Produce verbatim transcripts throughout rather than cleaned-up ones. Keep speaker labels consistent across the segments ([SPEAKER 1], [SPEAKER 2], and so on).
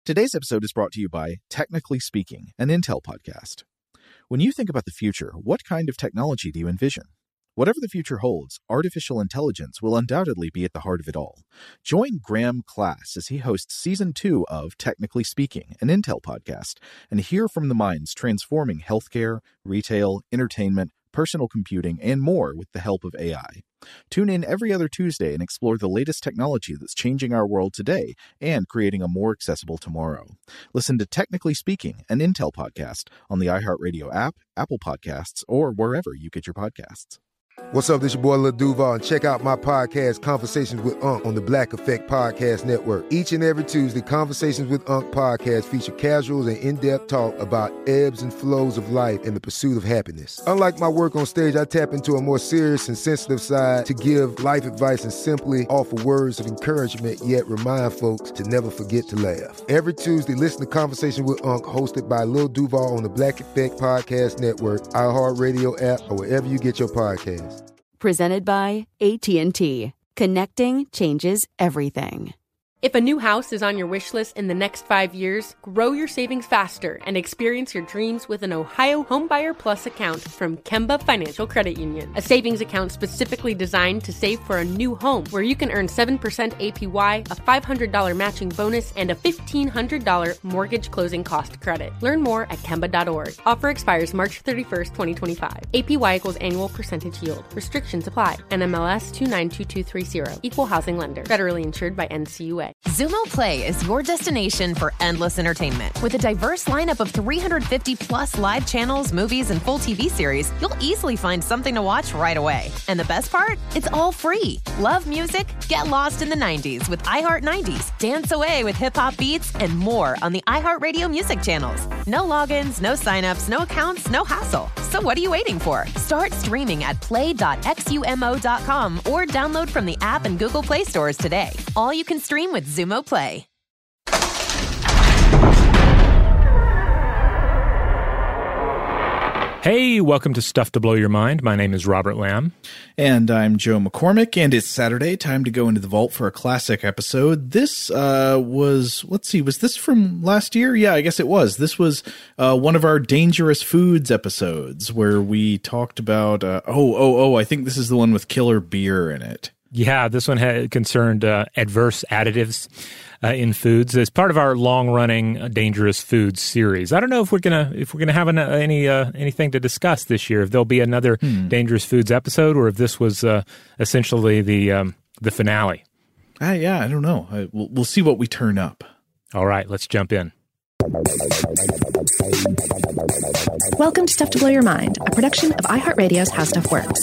[SPEAKER 1] Today's episode is brought to you by Technically Speaking, an Intel podcast. When you think about the future, what kind of technology do you envision? Whatever the future holds, artificial intelligence will undoubtedly be at the heart of it all. Join Graham Class as he hosts Season two of Technically Speaking, an Intel podcast, and hear from the minds transforming healthcare, retail, entertainment, personal computing, and more with the help of A I. Tune in every other Tuesday and explore the latest technology that's changing our world today and creating a more accessible tomorrow. Listen to Technically Speaking, an Intel podcast on the iHeartRadio app, Apple Podcasts, or wherever you get your podcasts.
[SPEAKER 2] What's up, this your boy Lil Duval, and check out my podcast, Conversations with Unc, on the Black Effect Podcast Network. Each and every Tuesday, Conversations with Unc podcast feature casuals and in-depth talk about ebbs and flows of life and the pursuit of happiness. Unlike my work on stage, I tap into a more serious and sensitive side to give life advice and simply offer words of encouragement, yet remind folks to never forget to laugh. Every Tuesday, listen to Conversations with Unc, hosted by Lil Duval on the Black Effect Podcast Network, iHeartRadio app, or wherever you get your podcasts.
[SPEAKER 3] Presented by A T and T. Connecting changes everything.
[SPEAKER 4] If a new house is on your wish list in the next five years, grow your savings faster and experience your dreams with an Ohio Homebuyer Plus account from Kemba Financial Credit Union. A savings account specifically designed to save for a new home, where you can earn seven percent A P Y, a five hundred dollars matching bonus, and a fifteen hundred dollars mortgage closing cost credit. Learn more at Kemba dot org. Offer expires March thirty-first, twenty twenty-five. A P Y equals annual percentage yield. Restrictions apply. N M L S two nine two two three zero. Equal housing lender. Federally insured by N C U A.
[SPEAKER 5] Xumo Play is your destination for endless entertainment. With a diverse lineup of three hundred fifty plus live channels, movies, and full T V series, you'll easily find something to watch right away. And the best part? It's all free. Love music? Get lost in the nineties with iHeart nineties. Dance away with hip-hop beats and more on the iHeartRadio music channels. No logins, no signups, no accounts, no hassle. So what are you waiting for? Start streaming at play dot xumo dot com or download from the app and Google Play stores today. All you can stream with Xumo Play.
[SPEAKER 6] Hey, welcome to Stuff to Blow Your Mind. My name is Robert Lamb.
[SPEAKER 1] And I'm Joe McCormick, and it's Saturday. Time to go into the vault for a classic episode. This uh, was, let's see, was this from last year? Yeah, I guess it was. This was uh, one of our Dangerous Foods episodes where we talked about, uh, oh, oh, oh, I think this is the one with killer beer in it.
[SPEAKER 6] Yeah, this one had concerned uh, adverse additives uh, in foods as part of our long-running uh, Dangerous Foods series. I don't know if we're gonna if we're gonna have an, uh, any uh, anything to discuss this year. If there'll be another hmm. Dangerous Foods episode, or if this was uh, essentially the um, the finale.
[SPEAKER 1] Uh, yeah, I don't know. I, we'll, we'll see what we turn up.
[SPEAKER 6] All right, let's jump in.
[SPEAKER 7] Welcome to Stuff to Blow Your Mind, a production of iHeartRadio's How Stuff Works.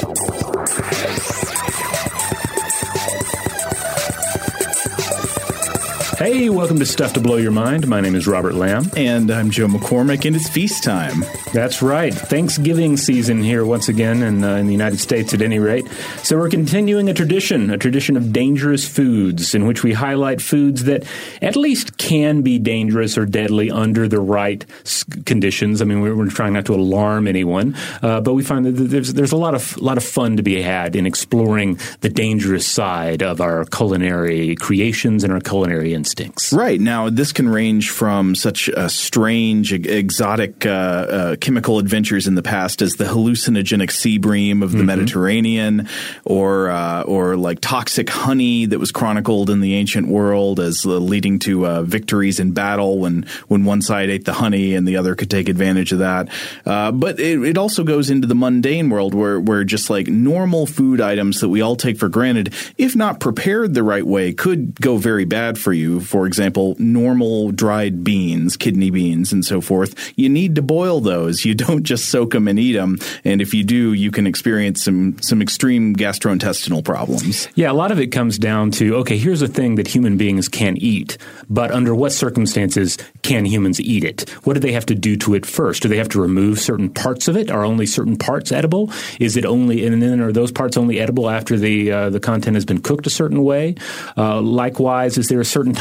[SPEAKER 6] Hey, welcome to Stuff to Blow Your Mind. My name is Robert Lamb.
[SPEAKER 1] And I'm Joe McCormick, and it's feast time.
[SPEAKER 6] That's right. Thanksgiving season here once again, in, uh, in the United States at any rate. So we're continuing a tradition, a tradition of dangerous foods, in which we highlight foods that at least can be dangerous or deadly under the right conditions. I mean, we're, we're trying not to alarm anyone, uh, but we find that there's there's a lot of lot of fun to be had in exploring the dangerous side of our culinary creations and our culinary instincts.
[SPEAKER 1] Right. Now, this can range from such uh, strange, exotic uh, uh, chemical adventures in the past as the hallucinogenic sea bream of the mm-hmm. Mediterranean, or uh, or like toxic honey that was chronicled in the ancient world as uh, leading to uh, victories in battle when when one side ate the honey and the other could take advantage of that. Uh, but it, it also goes into the mundane world where where just like normal food items that we all take for granted, if not prepared the right way, could go very bad for you. For example, normal dried beans, kidney beans, and so forth. You need to boil those. You don't just soak them and eat them. And if you do, you can experience some some extreme gastrointestinal problems.
[SPEAKER 6] Yeah, a lot of it comes down to, okay, here's a thing that human beings can eat, but under what circumstances can humans eat it? What do they have to do to it first? Do they have to remove certain parts of it? Are only certain parts edible? Is it only, and then are those parts only edible after the uh, the content has been cooked a certain way? Uh, likewise, is there a certain time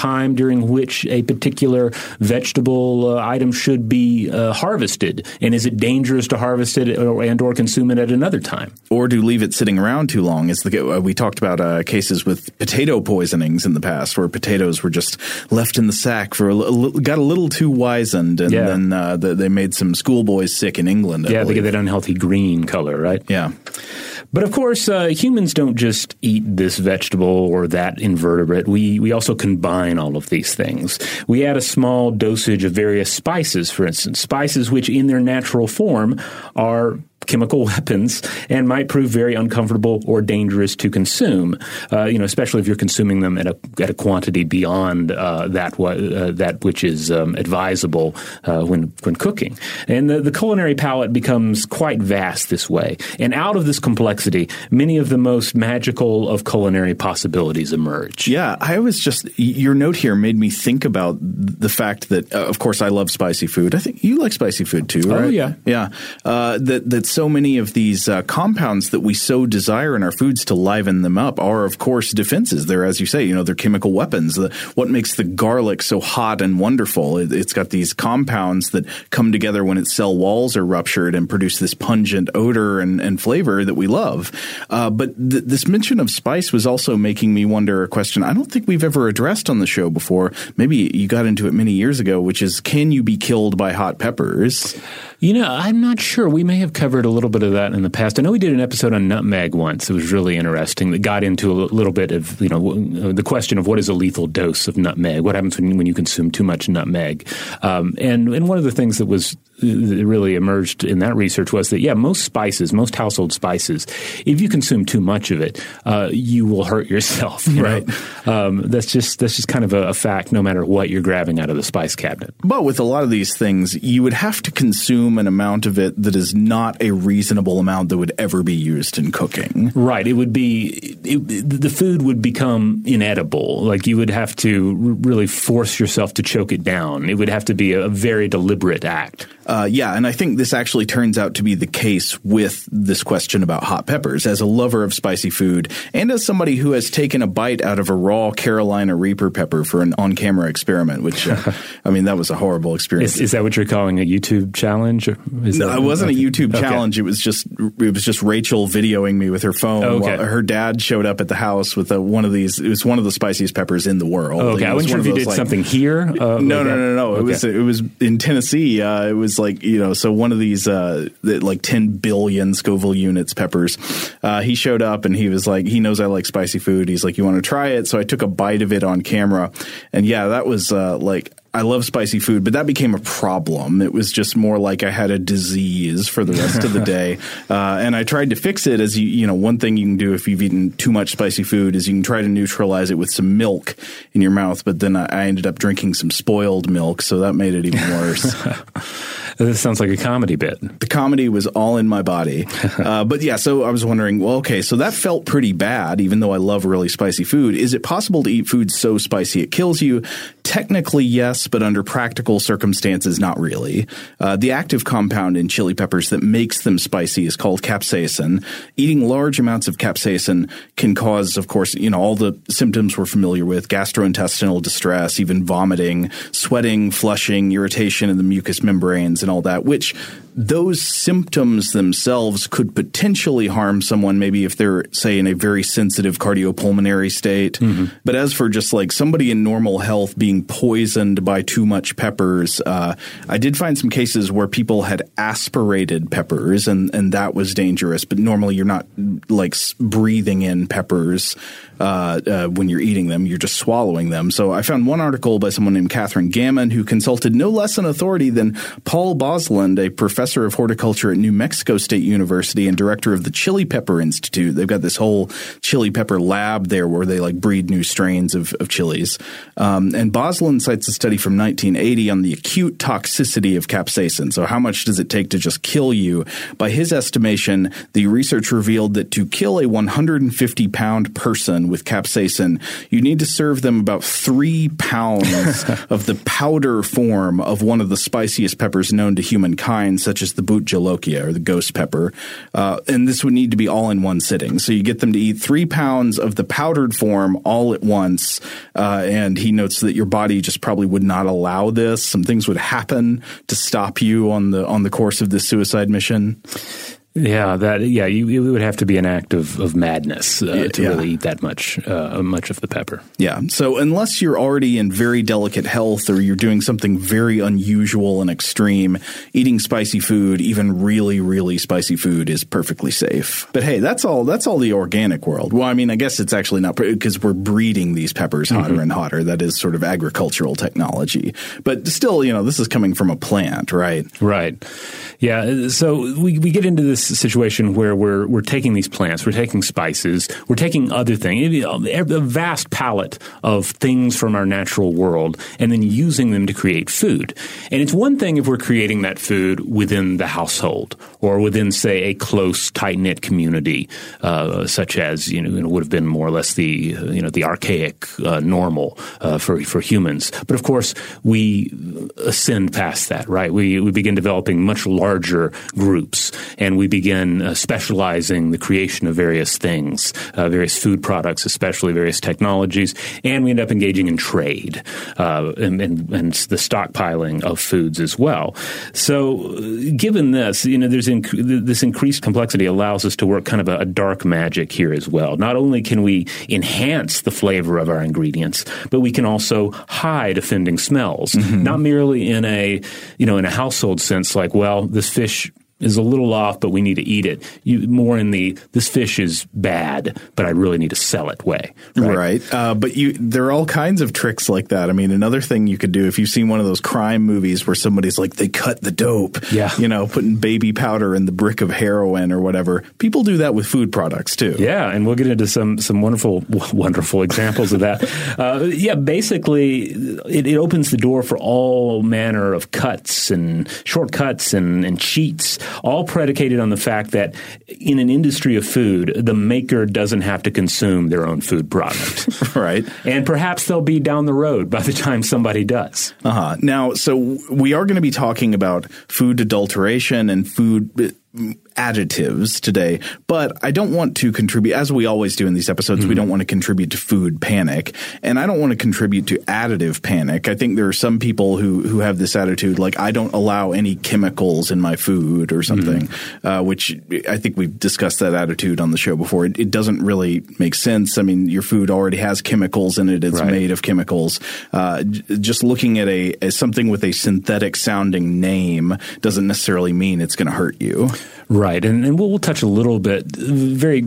[SPEAKER 6] time during which a particular vegetable uh, item should be uh, harvested? And is it dangerous to harvest it or, and or consume it at another time?
[SPEAKER 1] Or to leave it sitting around too long? Is the, uh, we talked about uh, cases with potato poisonings in the past where potatoes were just left in the sack for a, a, got a little too wizened, and
[SPEAKER 6] yeah.
[SPEAKER 1] then uh, the, they made some schoolboys sick in England. I
[SPEAKER 6] yeah,
[SPEAKER 1] believe.
[SPEAKER 6] they get that unhealthy green color, right?
[SPEAKER 1] Yeah.
[SPEAKER 6] But of course, uh, humans don't just eat this vegetable or that invertebrate. We we also combine all of these things. We add a small dosage of various spices, for instance, spices which in their natural form are chemical weapons and might prove very uncomfortable or dangerous to consume, uh, you know, especially if you're consuming them at a at a quantity beyond uh, that uh, that which is um, advisable uh, when when cooking. And the, the culinary palate becomes quite vast this way. And out of this complexity, many of the most magical of culinary possibilities emerge.
[SPEAKER 1] Yeah, I was just – your note here made me think about the fact that, uh, of course, I love spicy food. I think you like spicy food too, right?
[SPEAKER 6] Oh, yeah.
[SPEAKER 1] Yeah. Uh, that that's so many of these uh, compounds that we so desire in our foods to liven them up are, of course, defenses. They're, as you say, you know, they're chemical weapons. The, what makes the garlic so hot and wonderful? It, it's got these compounds that come together when its cell walls are ruptured and produce this pungent odor and, and flavor that we love. Uh, but th- this mention of spice was also making me wonder a question I don't think we've ever addressed on the show before. Maybe you got into it many years ago, which is, can you be killed by hot peppers?
[SPEAKER 6] You know, I'm not sure. We may have covered a little bit of that in the past. I know we did an episode on nutmeg once. It was really interesting. That got into a little bit of, you know, the question of what is a lethal dose of nutmeg? What happens when, when you consume too much nutmeg? Um, and, and one of the things that was that really emerged in that research was that, yeah, most spices, most household spices, if you consume too much of it, uh, you will hurt yourself. You
[SPEAKER 1] right.
[SPEAKER 6] know? Um, that's just that's just kind of a, a fact, no matter what you're grabbing out of the spice cabinet.
[SPEAKER 1] But with a lot of these things, you would have to consume an amount of it that is not a reasonable amount that would ever be used in cooking.
[SPEAKER 6] Right. It would be it, the food would become inedible. Like you would have to really force yourself to choke it down. It would have to be a very deliberate act.
[SPEAKER 1] Uh, yeah, and I think this actually turns out to be the case with this question about hot peppers. As a lover of spicy food and as somebody who has taken a bite out of a raw Carolina Reaper pepper for an on-camera experiment, which, uh, I mean, that was a horrible experience.
[SPEAKER 6] Is, is that what you're calling a YouTube challenge? Or is
[SPEAKER 1] no,
[SPEAKER 6] that,
[SPEAKER 1] it wasn't
[SPEAKER 6] okay.
[SPEAKER 1] a YouTube
[SPEAKER 6] okay.
[SPEAKER 1] challenge. It was just it was just Rachel videoing me with her phone.
[SPEAKER 6] Okay.
[SPEAKER 1] While her dad showed up at the house with a, one of these. It was one of the spiciest peppers in the world.
[SPEAKER 6] Oh, okay, I wasn't sure if you did like, something here. Uh,
[SPEAKER 1] no,
[SPEAKER 6] like
[SPEAKER 1] no, no, no.
[SPEAKER 6] Okay.
[SPEAKER 1] It was it was in Tennessee. Uh, it was like, you know, so one of these uh, like ten billion Scoville units peppers. Uh, he showed up and he was like, he knows I like spicy food. He's like, you want to try it? So I took a bite of it on camera, and yeah, that was uh, like. I love spicy food, but that became a problem. It was just more like I had a disease for the rest of the day. Uh, and I tried to fix it as, you, you know, one thing you can do if you've eaten too much spicy food is you can try to neutralize it with some milk in your mouth. But then I, I ended up drinking some spoiled milk, so that made it even worse.
[SPEAKER 6] This sounds like a comedy bit.
[SPEAKER 1] The comedy was all in my body. Uh, but yeah, so I was wondering, well, okay, so that felt pretty bad, even though I love really spicy food. Is it possible to eat food so spicy it kills you? Technically, yes, but under practical circumstances, not really. Uh, the active compound in chili peppers that makes them spicy is called capsaicin. Eating large amounts of capsaicin can cause, of course, you know, all the symptoms we're familiar with, gastrointestinal distress, even vomiting, sweating, flushing, irritation in the mucous membranes, and all that, which those symptoms themselves could potentially harm someone, maybe if they're, say, in a very sensitive cardiopulmonary state. Mm-hmm. But as for just like somebody in normal health being poisoned by too much peppers, uh, I did find some cases where people had aspirated peppers, and, and that was dangerous. But normally you're not like breathing in peppers uh, uh, when you're eating them. You're just swallowing them. So I found one article by someone named Catherine Gammon who consulted no less an authority than Paul Bosland, a professor of horticulture at New Mexico State University and director of the Chili Pepper Institute. They've got this whole chili pepper lab there where they like breed new strains of, of chilies. Um, and Bosland Gosselin cites a study from nineteen eighty on the acute toxicity of capsaicin. So how much does it take to just kill you? By his estimation, the research revealed that to kill a one hundred fifty pound person with capsaicin, you need to serve them about three pounds of the powder form of one of the spiciest peppers known to humankind, such as the boot jolokia or the ghost pepper. Uh, and this would need to be all in one sitting. So you get them to eat three pounds of the powdered form all at once. Uh, and he notes that your body just probably would not allow this. Some things would happen to stop you on the on the course of this suicide mission.
[SPEAKER 6] Yeah, that yeah, you, it would have to be an act of, of madness uh, to
[SPEAKER 1] yeah.
[SPEAKER 6] really eat that much uh, much of the pepper.
[SPEAKER 1] Yeah. So unless you're already in very delicate health or you're doing something very unusual and extreme, eating spicy food, even really, really spicy food, is perfectly safe. But hey, that's all that's all the organic world. Well, I mean, I guess it's actually not because we're breeding these peppers hotter mm-hmm. and hotter. That is sort of agricultural technology. But still, you know, this is coming from a plant, right?
[SPEAKER 6] Right. Yeah. So we, we get into this situation where we're we're taking these plants, we're taking spices, we're taking other things, a vast palette of things from our natural world, and then using them to create food. And it's one thing if we're creating that food within the household or within, say, a close, tight-knit community, uh, such as you know it would have been more or less the uh, you know the archaic uh, normal uh, for for humans. But of course, we ascend past that, right? We we begin developing much larger groups, and we begin uh, specializing the creation of various things, uh, various food products, especially various technologies, and we end up engaging in trade uh, and, and, and the stockpiling of foods as well. So given this, you know, there's inc- this increased complexity allows us to work kind of a, a dark magic here as well. Not only can we enhance the flavor of our ingredients, but we can also hide offending smells, mm-hmm. not merely in a, you know, in a household sense like, well, this fish is a little off, but we need to eat it. You, more in the, this fish is bad, but I really need to sell it way. Right.
[SPEAKER 1] right. Uh, but you, there are all kinds of tricks like that. I mean, another thing you could do if you've seen one of those crime movies where somebody's like, they cut the dope,
[SPEAKER 6] yeah.
[SPEAKER 1] you know, putting baby powder in the brick of heroin or whatever. People do that with food products too.
[SPEAKER 6] Yeah. And we'll get into some, some wonderful, wonderful examples of that. Uh, yeah. Basically, it, it opens the door for all manner of cuts and shortcuts and, and cheats, all predicated on the fact that in an industry of food, the maker doesn't have to consume their own food product.
[SPEAKER 1] Right.
[SPEAKER 6] And perhaps they'll be down the road by the time somebody does.
[SPEAKER 1] Uh-huh. Now, so we are going to be talking about food adulteration and food additives today, but I don't want to contribute, as we always do in these episodes, mm-hmm. we don't want to contribute to food panic, and I don't want to contribute to additive panic. I think there are some people who, who have this attitude, like I don't allow any chemicals in my food or something, mm-hmm. uh, which I think we've discussed that attitude on the show before. It, it doesn't really make sense. I mean, your food already has chemicals in it. It's right. made of chemicals. Uh, j- just looking at a, a something with a synthetic sounding name doesn't necessarily mean it's going to hurt you.
[SPEAKER 6] Right, and, and we'll, we'll touch a little bit, very,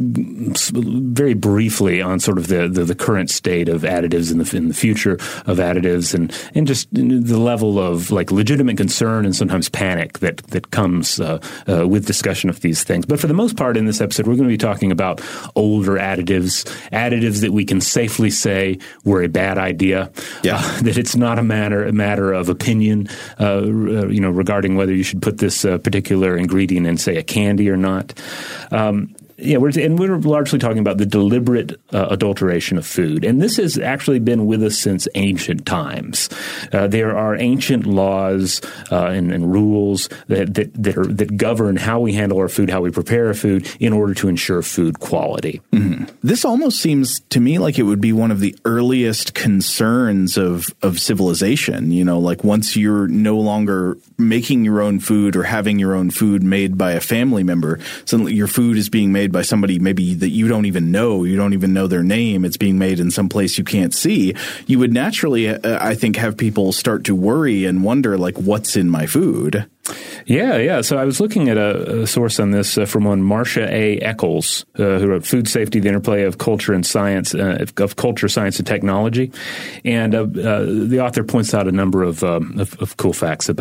[SPEAKER 6] very briefly, on sort of the, the, the current state of additives in the in the future of additives, and, and just the level of like legitimate concern and sometimes panic that that comes uh, uh, with discussion of these things. But for the most part, in this episode, we're going to be talking about older additives, additives that we can safely say were a bad idea.
[SPEAKER 1] Yeah,
[SPEAKER 6] uh, that it's not a matter a matter of opinion, uh, you know, regarding whether you should put this uh, particular ingredient in, say, a candy or not. Um, yeah, we're, and we're largely talking about the deliberate uh, adulteration of food. And this has actually been with us since ancient times. Uh, there are ancient laws uh, and, and rules that that that, are, that govern how we handle our food, how we prepare our food in order to ensure food quality.
[SPEAKER 1] Mm-hmm. This almost seems to me like it would be one of the earliest concerns of, of civilization. You know, like once you're no longer making your own food or having your own food made by a family member, suddenly your food is being made by somebody maybe that you don't even know. You don't even know their name. It's being made in some place you can't see. You would naturally, uh, I think, have people start to worry and wonder, like, what's in my food?
[SPEAKER 6] Yeah, yeah. So I was looking at a, a source on this uh, from one Marcia A. Eccles, uh, who wrote Food Safety, the Interplay of Culture and Science, uh, of Culture, Science, and Technology. And uh, uh, the author points out a number of, um, of, of cool facts about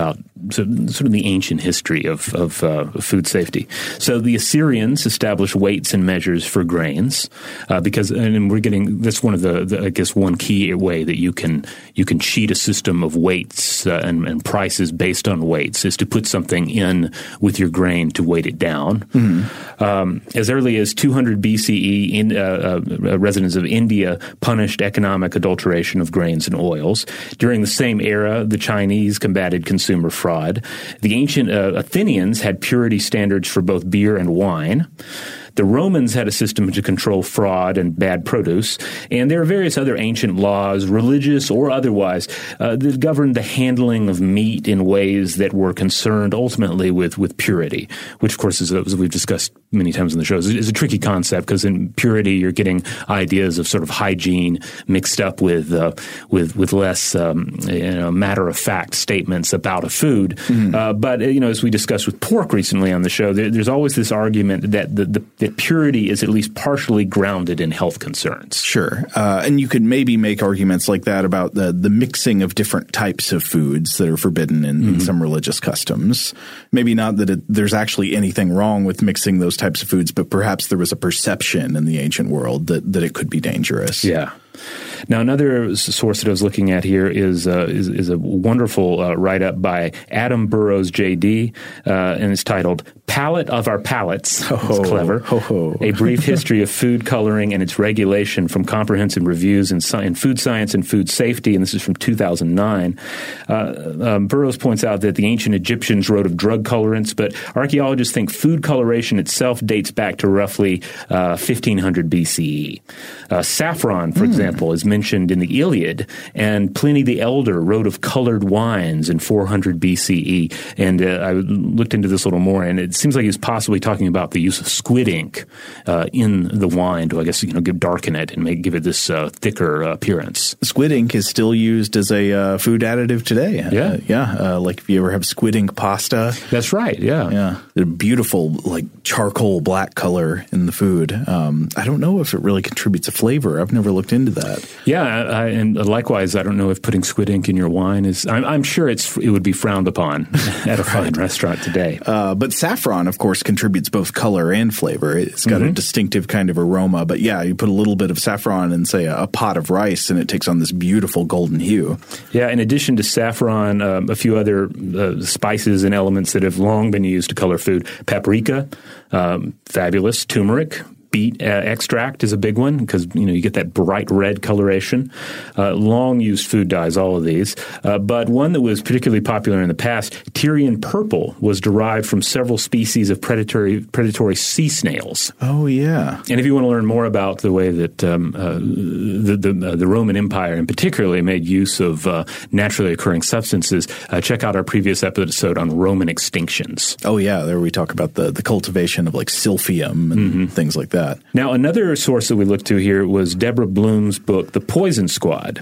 [SPEAKER 6] so, sort of the ancient history of, of uh, food safety. So the Assyrians established weights and measures for grains uh, because, and we're getting that's one of the, the I guess one key way that you can you can cheat a system of weights uh, and, and prices based on weights is to put something in with your grain to weight it down. Mm-hmm. Um, as early as two hundred B C E, in, uh, uh, residents of India punished economic adulteration of grains and oils. During the same era, the Chinese combated consumer fraud. The ancient uh, Athenians had purity standards for both beer and wine. The Romans had a system to control fraud and bad produce, and there are various other ancient laws, religious or otherwise, uh, that governed the handling of meat in ways that were concerned ultimately with, with purity, which, of course, is, as we've discussed many times on the show, is, is a tricky concept because in purity you're getting ideas of sort of hygiene mixed up with uh, with with less um, you know, matter-of-fact statements about a food. Mm-hmm. Uh, but, you know, as we discussed with pork recently on the show, there, there's always this argument that the, the, the purity is at least partially grounded in health concerns.
[SPEAKER 1] Sure. Uh, and you could maybe make arguments like that about the, the mixing of different types of foods that are forbidden in, mm-hmm. in some religious customs. Maybe not that it, there's actually anything wrong with mixing those types of foods, but perhaps there was a perception in the ancient world that, that it could be dangerous.
[SPEAKER 6] Yeah. Now, another source that I was looking at here is uh, is, is a wonderful uh, write-up by Adam Burrows, J D, uh, and it's titled "Palate of Our Palates."
[SPEAKER 1] Oh,
[SPEAKER 6] it's clever.
[SPEAKER 1] Ho, ho.
[SPEAKER 6] A brief history of food coloring and its regulation from comprehensive reviews in, sci- in food science and food safety, and this is from two thousand nine. Uh, um, Burrows points out that the ancient Egyptians wrote of drug colorants, but archaeologists think food coloration itself dates back to roughly uh, fifteen hundred B C E. Uh, saffron, for mm. example, is mentioned in the Iliad, and Pliny the Elder wrote of colored wines in four hundred B C E. And uh, I looked into this a little more, and it seems like he was possibly talking about the use of squid ink uh, in the wine to, I guess, you know, give darken it and make give it this uh, thicker uh, appearance.
[SPEAKER 1] Squid ink is still used as a uh, food additive today.
[SPEAKER 6] Yeah,
[SPEAKER 1] uh, yeah. Uh, like if you ever have squid ink pasta,
[SPEAKER 6] that's right. Yeah,
[SPEAKER 1] yeah. A beautiful like charcoal black color in the food. Um, I don't know if it really contributes a flavor. I've never looked into that.
[SPEAKER 6] Yeah, I, and likewise, I don't know if putting squid ink in your wine is. I'm, I'm sure it's it would be frowned upon at a fine restaurant today.
[SPEAKER 1] Uh, but saffron, of course, contributes both color and flavor. It's got mm-hmm. a distinctive kind of aroma. But yeah, you put a little bit of saffron in, say, a, a pot of rice, and it takes on this beautiful golden hue.
[SPEAKER 6] Yeah, in addition to saffron, um, a few other uh, spices and elements that have long been used to color food: paprika, um, fabulous, turmeric. Beet uh, extract is a big one because, you know, you get that bright red coloration. Uh, long used food dyes, all of these. Uh, but one that was particularly popular in the past, Tyrian purple, was derived from several species of predatory predatory sea snails.
[SPEAKER 1] Oh, yeah.
[SPEAKER 6] And if you want to learn more about the way that um, uh, the the, uh, the Roman Empire in particular made use of uh, naturally occurring substances, uh, check out our previous episode on Roman extinctions.
[SPEAKER 1] Oh, yeah. There we talk about the, the cultivation of like silphium and mm-hmm. things like that. That.
[SPEAKER 6] Now, another source that we looked to here was Deborah Bloom's book, The Poison Squad.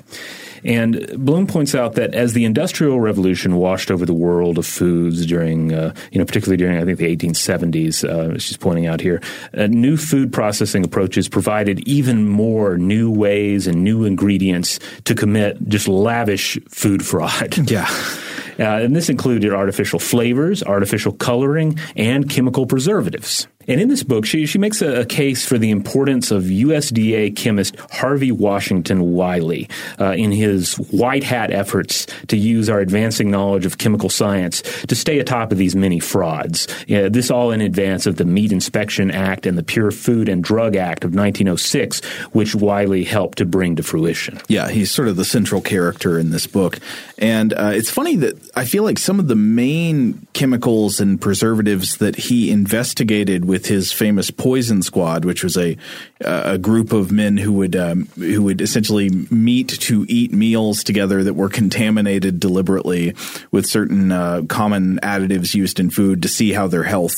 [SPEAKER 6] And Bloom points out that as the Industrial Revolution washed over the world of foods during, uh, you know, particularly during, I think, the eighteen seventies, uh, she's pointing out here, uh, new food processing approaches provided even more new ways and new ingredients to commit just lavish food fraud.
[SPEAKER 1] Yeah.
[SPEAKER 6] Uh, and this included artificial flavors, artificial coloring, and chemical preservatives. And in this book, she she makes a, a case for the importance of U S D A chemist Harvey Washington Wiley uh, in his white hat efforts to use our advancing knowledge of chemical science to stay atop of these many frauds. Uh, this all in advance of the Meat Inspection Act and the Pure Food and Drug Act of nineteen oh six, which Wiley helped to bring to fruition.
[SPEAKER 1] Yeah, he's sort of the central character in this book. And uh, it's funny that I feel like some of the main chemicals and preservatives that he investigated with with his famous Poison Squad, which was a a group of men who would um, who would essentially meet to eat meals together that were contaminated deliberately with certain uh, common additives used in food to see how their health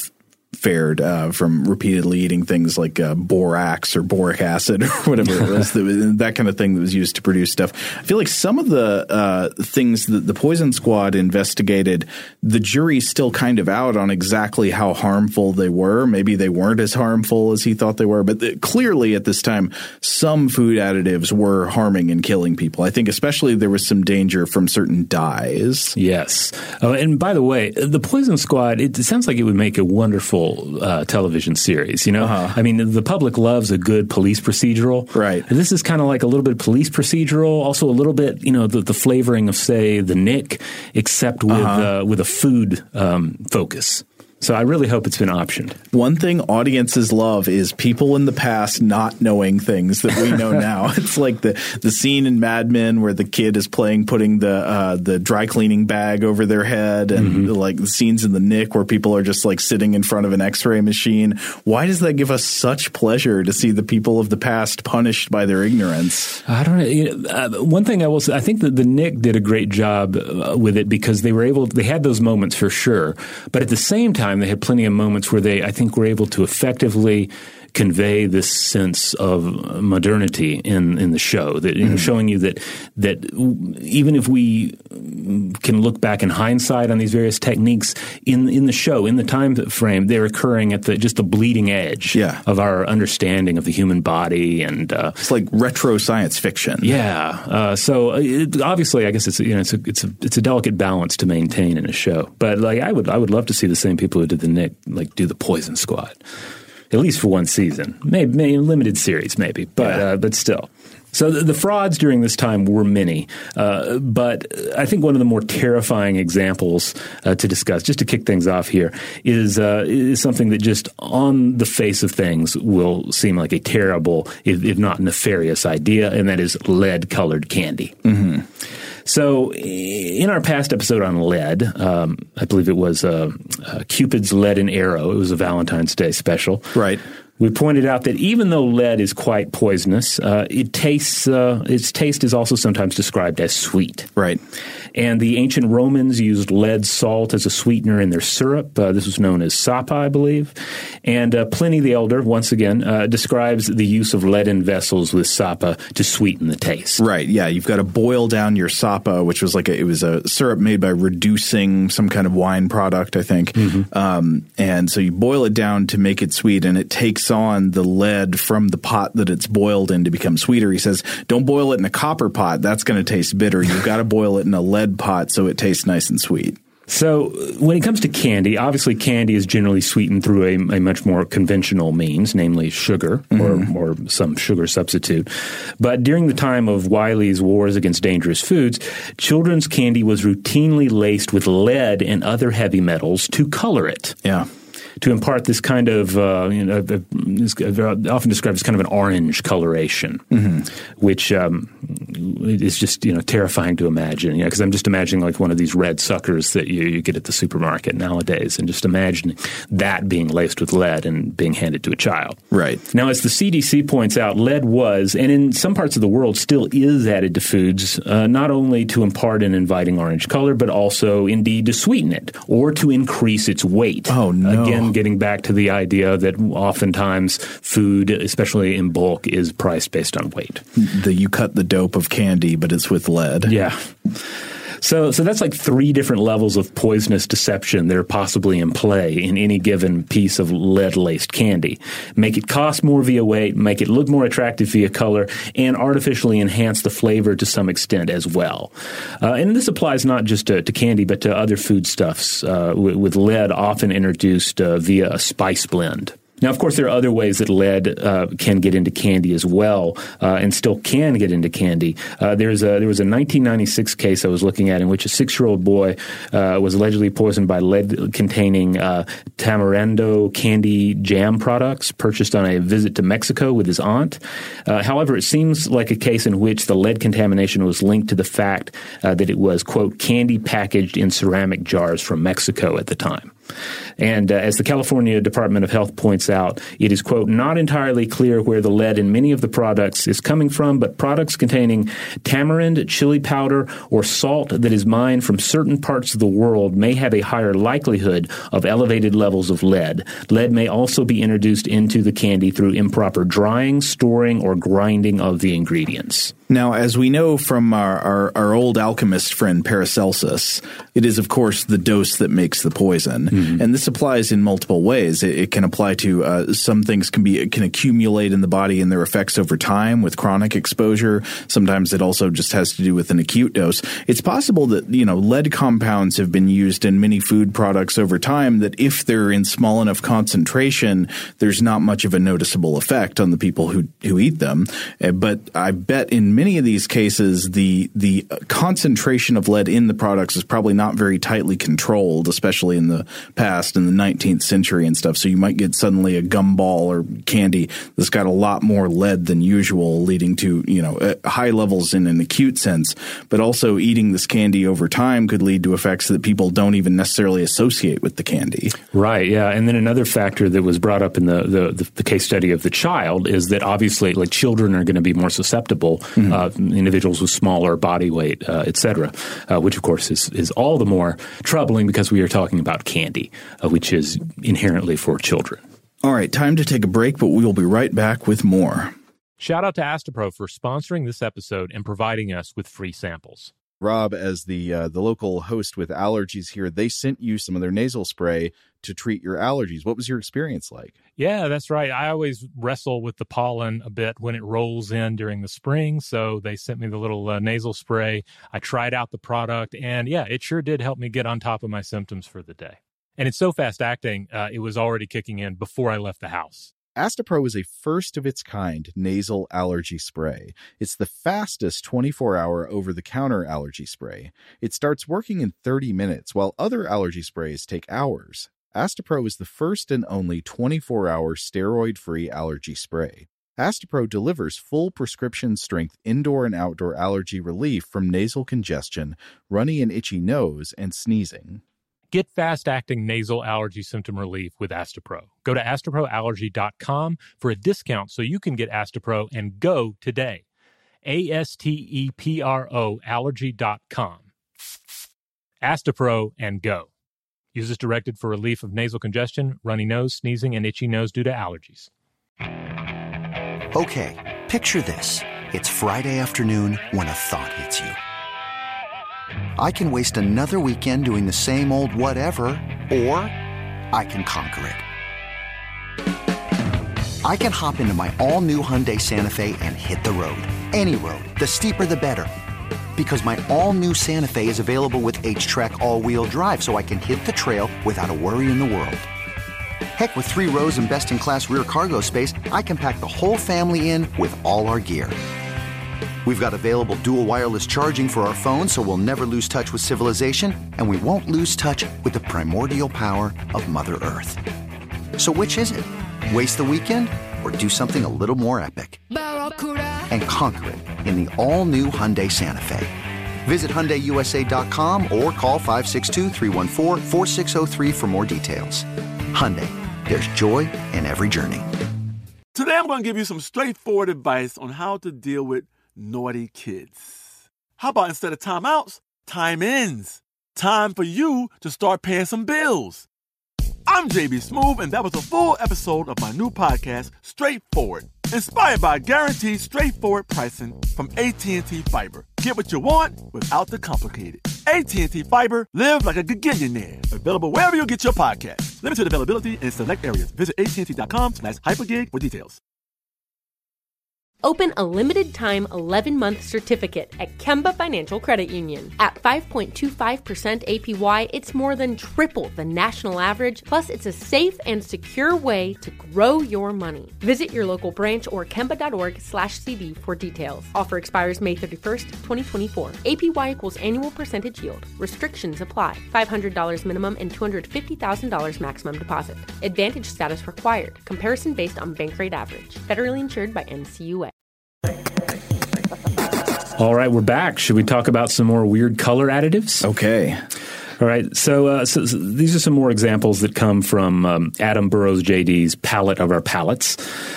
[SPEAKER 1] fared uh, from repeatedly eating things like uh, borax or boric acid or whatever it was, that, that kind of thing that was used to produce stuff. I feel like some of the uh, things that the Poison Squad investigated, the jury's still kind of out on exactly how harmful they were. Maybe they weren't as harmful as he thought they were, but the, clearly at this time, some food additives were harming and killing people. I think especially there was some danger from certain dyes.
[SPEAKER 6] Yes. Oh, and by the way, the Poison Squad, it, it sounds like it would make a wonderful Uh, television series, you know? Uh-huh. I mean, the public loves a good police procedural.
[SPEAKER 1] Right.
[SPEAKER 6] And this is kind of like a little bit police procedural, also a little bit, you know, the, the flavoring of, say, The Nick, except with uh-huh. uh, with a food um, focus. So I really hope it's been optioned.
[SPEAKER 1] One thing audiences love is people in the past not knowing things that we know now. It's like the, the scene in Mad Men where the kid is playing putting the uh, the dry cleaning bag over their head, and mm-hmm. like the scenes in The Nick where people are just like sitting in front of an X-ray machine. Why does that give us such pleasure to see the people of the past punished by their ignorance?
[SPEAKER 6] I don't know. You know uh, one thing I will say, I think that The Nick did a great job uh, with it because they were able – they had those moments for sure. But at the same time, they had plenty of moments where they, I think, were able to effectively convey this sense of modernity in, in the show, that you know, mm. showing you that that even if we can look back in hindsight on these various techniques in in the show, in the time frame, they're occurring at the just the bleeding edge
[SPEAKER 1] yeah.
[SPEAKER 6] of our understanding of the human body, and uh,
[SPEAKER 1] it's like retro science fiction.
[SPEAKER 6] Yeah. Uh, so it, obviously, I guess it's you know it's a it's a it's a delicate balance to maintain in a show. But like I would I would love to see the same people who did The Nick like do the Poison Squad. At least for one season, maybe, maybe limited series, maybe, but yeah. uh, but still. So the, the frauds during this time were many, uh, but I think one of the more terrifying examples uh, to discuss, just to kick things off here, is uh, is something that just on the face of things will seem like a terrible, if, if not nefarious, idea, and that is lead-colored candy.
[SPEAKER 1] Mm-hmm.
[SPEAKER 6] So in our past episode on lead, um, I believe it was uh, uh, Cupid's Lead and Arrow. It was a Valentine's Day special.
[SPEAKER 1] Right.
[SPEAKER 6] We pointed out that even though lead is quite poisonous, uh, it tastes uh, its taste is also sometimes described as sweet.
[SPEAKER 1] Right.
[SPEAKER 6] And the ancient Romans used lead salt as a sweetener in their syrup. Uh, this was known as sapa, I believe. And uh, Pliny the Elder, once again, uh, describes the use of leaden vessels with sapa to sweeten the taste.
[SPEAKER 1] Right. Yeah. You've got to boil down your sapa, which was like a, it was a syrup made by reducing some kind of wine product, I think. Mm-hmm. Um, and so you boil it down to make it sweet, and it takes on the lead from the pot that it's boiled in to become sweeter. He says, don't boil it in a copper pot. That's going to taste bitter. You've got to boil it in a lead pot so it tastes nice and sweet.
[SPEAKER 6] So when it comes to candy, obviously candy is generally sweetened through a, a much more conventional means, namely sugar mm-hmm. or, or some sugar substitute. But during the time of Wiley's wars against dangerous foods, children's candy was routinely laced with lead and other heavy metals to color it.
[SPEAKER 1] Yeah.
[SPEAKER 6] To impart this kind of, uh, you know, this, often described as kind of an orange coloration, mm-hmm. which um, is just, you know, terrifying to imagine. You know, because I'm just imagining like one of these red suckers that you, you get at the supermarket nowadays, and just imagining that being laced with lead and being handed to a child.
[SPEAKER 1] Right.
[SPEAKER 6] Now, as the C D C points out, lead was, and in some parts of the world still is added to foods, uh, not only to impart an inviting orange color, but also indeed to sweeten it or to increase its weight.
[SPEAKER 1] Oh, no.
[SPEAKER 6] Again, getting back to the idea that oftentimes food, especially in bulk, is priced based on weight.
[SPEAKER 1] The you cut the dope of candy, but it's with lead.
[SPEAKER 6] Yeah. So so that's like three different levels of poisonous deception that are possibly in play in any given piece of lead-laced candy. Make it cost more via weight, make it look more attractive via color, and artificially enhance the flavor to some extent as well. Uh, and this applies not just to, to candy, but to other foodstuffs, uh, with, with lead often introduced uh, via a spice blend. Now, of course, there are other ways that lead uh, can get into candy as well, uh, and still can get into candy. Uh, there's a, there was a nineteen ninety-six case I was looking at in which a six-year-old boy uh, was allegedly poisoned by lead-containing uh, tamarindo candy jam products purchased on a visit to Mexico with his aunt. Uh, however, it seems like a case in which the lead contamination was linked to the fact uh, that it was, quote, candy packaged in ceramic jars from Mexico at the time. And uh, as the California Department of Health points out, it is, quote, not entirely clear where the lead in many of the products is coming from, but products containing tamarind, chili powder, or salt that is mined from certain parts of the world may have a higher likelihood of elevated levels of lead. Lead may also be introduced into the candy through improper drying, storing, or grinding of the ingredients.
[SPEAKER 1] Now, as we know from our, our, our old alchemist friend Paracelsus, it is, of course, the dose that makes the poison. Mm-hmm. And this applies in multiple ways. It, it can apply to uh, some things can be can accumulate in the body and their effects over time with chronic exposure. Sometimes it also just has to do with an acute dose. It's possible that, you know, lead compounds have been used in many food products over time that if they're in small enough concentration, there's not much of a noticeable effect on the people who, who eat them. Uh, but I bet in many of these cases, the the concentration of lead in the products is probably not very tightly controlled, especially in the past, in the nineteenth century and stuff. So you might get suddenly a gumball or candy that's got a lot more lead than usual, leading to, you know, uh, high levels in an acute sense. But also eating this candy over time could lead to effects that people don't even necessarily associate with the candy.
[SPEAKER 6] Right, yeah. And then another factor that was brought up in the, the, the, the case study of the child is that obviously, like, children are going to be more susceptible. Mm-hmm. Uh, individuals with smaller body weight, uh, et cetera, uh, which, of course, is, is all the more troubling because we are talking about candy, uh, which is inherently for children.
[SPEAKER 1] All right, time to take a break, but we will be right back with more.
[SPEAKER 8] Shout out to Astepro for sponsoring this episode and providing us with free samples.
[SPEAKER 9] Rob, as the uh, the local host with allergies here, they sent you some of their nasal spray to treat your allergies. What was your experience like?
[SPEAKER 8] Yeah, that's right. I always wrestle with the pollen a bit when it rolls in during the spring, so they sent me the little uh, nasal spray. I tried out the product, and yeah, it sure did help me get on top of my symptoms for the day. And it's so fast-acting, uh, it was already kicking in before I left the house.
[SPEAKER 9] Astepro is a first-of-its-kind nasal allergy spray. It's the fastest twenty-four hour over-the-counter allergy spray. It starts working in thirty minutes, while other allergy sprays take hours. Astepro is the first and only twenty-four hour steroid-free allergy spray. Astepro delivers full prescription-strength indoor and outdoor allergy relief from nasal congestion, runny and itchy nose, and sneezing.
[SPEAKER 8] Get fast-acting nasal allergy symptom relief with Astepro. Go to astepro allergy dot com for a discount so you can get Astepro and go today. A S T E P R O allergy dot com. Astepro and go. Use as directed for relief of nasal congestion, runny nose, sneezing, and itchy nose due to allergies.
[SPEAKER 10] Okay, picture this. It's Friday afternoon when a thought hits you. I can waste another weekend doing the same old whatever, or I can conquer it. I can hop into my all-new Hyundai Santa Fe and hit the road. Any road. The steeper, the better. Because my all-new Santa Fe is available with H-Track all-wheel drive, so I can hit the trail without a worry in the world. Heck, with three rows and best-in-class rear cargo space, I can pack the whole family in with all our gear. We've got available dual wireless charging for our phones, so we'll never lose touch with civilization, and we won't lose touch with the primordial power of Mother Earth. So which is it? Waste the weekend or do something a little more epic? And conquer it in the all-new Hyundai Santa Fe. Visit Hyundai U S A dot com or call five six two, three one four, four six zero three for more details. Hyundai, there's joy in every journey.
[SPEAKER 11] Today I'm going to give you some straightforward advice on how to deal with naughty kids. How about instead of timeouts, time-ins? Time for you to start paying some bills. I'm J B Smoove, and that was a full episode of my new podcast, Straightforward, inspired by guaranteed straightforward pricing from A T and T Fiber. Get what you want without the complicated. A T and T Fiber, live like a gigillionaire. Available wherever you get your podcast. Limited availability in select areas. Visit A T and T dot com slash hypergig for details.
[SPEAKER 4] Open a limited-time eleven-month certificate at Kemba Financial Credit Union. At five point two five percent A P Y, it's more than triple the national average, plus it's a safe and secure way to grow your money. Visit your local branch or kemba.org slash CD for details. Offer expires May thirty-first, twenty twenty-four. A P Y equals annual percentage yield. Restrictions apply. five hundred dollars minimum and two hundred fifty thousand dollars maximum deposit. Advantage status required. Comparison based on bank rate average. Federally insured by N C U A.
[SPEAKER 6] All right, we're back. Should we talk about some more weird color additives?
[SPEAKER 1] Okay.
[SPEAKER 6] All right. So, uh, so, so these are some more examples that come from um, Adam Burrows J D's Palette of Our Palates.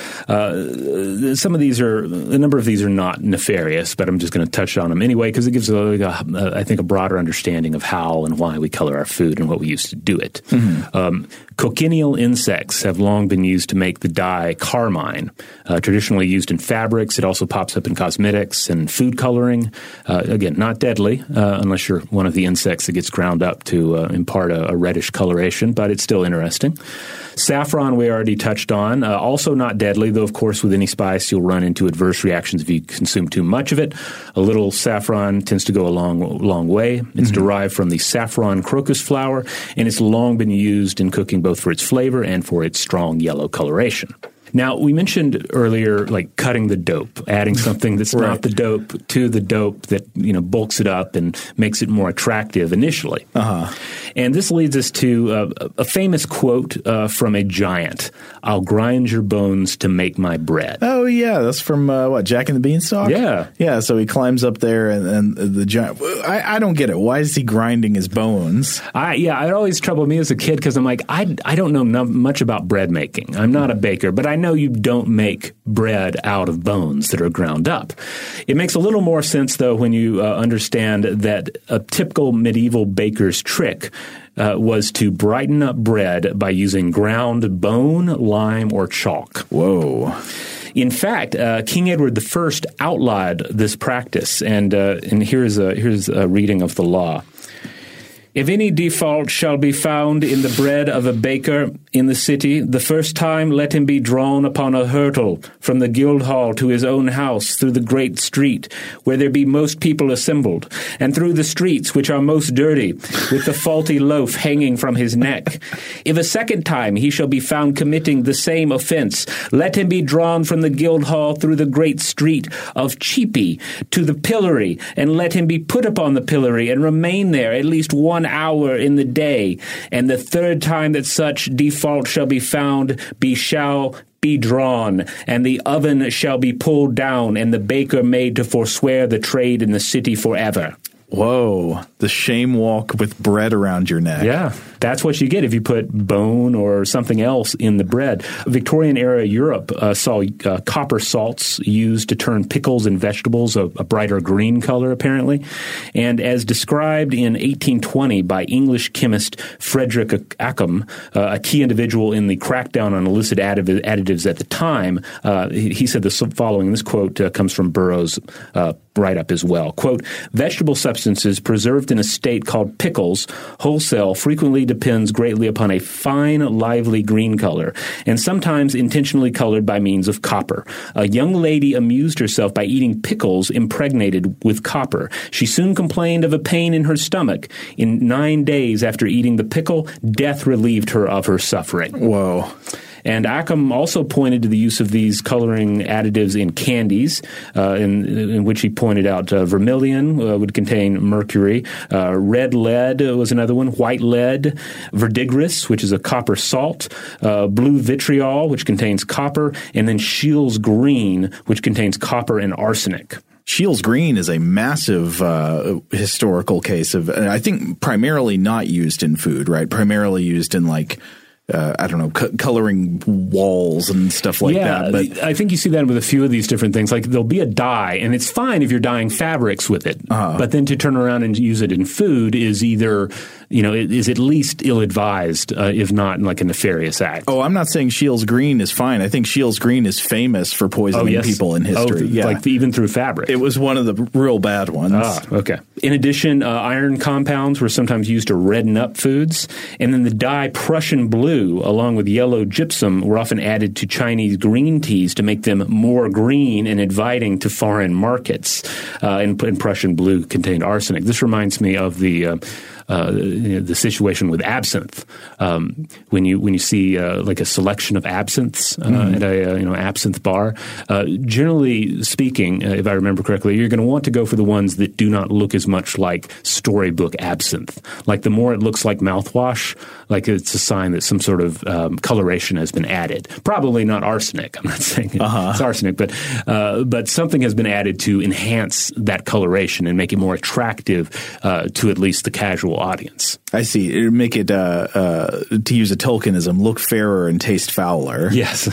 [SPEAKER 6] Uh, some of these are, a number of these are not nefarious, but I'm just going to touch on them anyway because it gives, a, a, I think, a broader understanding of how and why we color our food and what we use to do it. Mm-hmm. Um, cochineal insects have long been used to make the dye carmine. Uh, traditionally used in fabrics, it also pops up in cosmetics and food coloring. Uh, again, not deadly uh, unless you're one of the insects that gets ground up to uh, impart a, a reddish coloration, but it's still interesting. Saffron we already touched on, uh, also not deadly, though of course with any spice you'll run into adverse reactions if you consume too much of it. A little saffron tends to go a long, long way. It's mm-hmm. derived from the saffron crocus flower, and it's long been used in cooking both for its flavor and for its strong yellow coloration. Now, we mentioned earlier, like cutting the dope, adding something that's right. not the dope to the dope that, you know, bulks it up and makes it more attractive initially. Uh-huh. And this leads us to uh, a famous quote uh, from a giant, "I'll grind your bones to make my bread."
[SPEAKER 1] Oh, yeah. That's from, uh, what, Jack and the Beanstalk?
[SPEAKER 6] Yeah.
[SPEAKER 1] Yeah, so he climbs up there and, and the giant – I, I don't get it. Why is he grinding his bones?
[SPEAKER 6] I Yeah, it always troubled me as a kid because I'm like, I, I don't know no, much about bread making. I'm not a baker, but I know you don't make bread out of bones that are ground up. It makes a little more sense, though, when you uh, understand that a typical medieval baker's trick uh, was to brighten up bread by using ground bone, lime, or chalk.
[SPEAKER 1] Whoa.
[SPEAKER 6] In fact, uh, King Edward the First outlawed this practice, and uh, and here's a, here's a reading of the law. If any default shall be found in the bread of a baker in the city, the first time let him be drawn upon a hurdle from the Guildhall to his own house through the great street, where there be most people assembled, and through the streets which are most dirty, with the faulty loaf hanging from his neck. If a second time he shall be found committing the same offence, let him be drawn from the Guildhall through the great street of Cheapy to the pillory, and let him be put upon the pillory, and remain there at least one hour in the day, and the third time that such default shall be found, be shall be drawn, and the oven shall be pulled down, and the baker made to forswear the trade in the city forever.
[SPEAKER 1] Whoa, the shame walk with bread around your neck.
[SPEAKER 6] Yeah, that's what you get if you put bone or something else in the bread. Victorian-era Europe uh, saw uh, copper salts used to turn pickles and vegetables a, a brighter green color, apparently. And as described in eighteen twenty by English chemist Frederick Ackham, uh, a key individual in the crackdown on illicit addiv- additives at the time, uh, he, he said the following. This quote uh, comes from Burroughs' uh, write-up as well. Quote, "Vegetable substances preserved in a state called pickles, wholesale, frequently depends greatly upon a fine, lively green color, and sometimes intentionally colored by means of copper. A young lady amused herself by eating pickles impregnated with copper. She soon complained of a pain in her stomach. In nine days after eating the pickle, death relieved her of her suffering."
[SPEAKER 1] Whoa.
[SPEAKER 6] And Ackham also pointed to the use of these coloring additives in candies, uh, in, in which he pointed out uh, vermilion uh, would contain mercury, uh, red lead was another one, white lead, verdigris, which is a copper salt, uh, blue vitriol, which contains copper, and then Scheele's green, which contains copper and arsenic.
[SPEAKER 1] Scheele's green is a massive uh, historical case of, I think, primarily not used in food, right? Primarily used in like Uh, I don't know, c- coloring walls and stuff like
[SPEAKER 6] yeah,
[SPEAKER 1] that. But
[SPEAKER 6] I think you see that with a few of these different things. Like there'll be a dye, and it's fine if you're dyeing fabrics with it. Uh-huh. But then to turn around and use it in food is either, you know, is at least ill-advised, uh, if not like a nefarious act.
[SPEAKER 1] Oh, I'm not saying Scheele's green is fine. I think Scheele's green is famous for poisoning
[SPEAKER 6] oh, yes.
[SPEAKER 1] people in history.
[SPEAKER 6] Oh,
[SPEAKER 1] yeah.
[SPEAKER 6] Like even through fabric.
[SPEAKER 1] It was one of the real bad ones.
[SPEAKER 6] Ah, okay. In addition, uh, iron compounds were sometimes used to redden up foods. And then the dye Prussian blue, along with yellow gypsum, were often added to Chinese green teas to make them more green and inviting to foreign markets. Uh, and, and Prussian blue contained arsenic. This reminds me of the uh, uh, you know, the situation with absinthe. Um, when you when you see uh, like a selection of absinthes uh, mm. at a uh, you know absinthe bar, uh, generally speaking, uh, if I remember correctly, you're going to want to go for the ones that do not look as much like storybook absinthe. Like the more it looks like mouthwash, like it's a sign that some sort of um, coloration has been added. Probably not arsenic. I'm not saying uh-huh. it's arsenic, but uh, but something has been added to enhance that coloration and make it more attractive uh, to at least the casual audience.
[SPEAKER 1] I see. It would make it, uh, uh, to use a Tolkienism, look fairer and taste fouler.
[SPEAKER 6] Yes.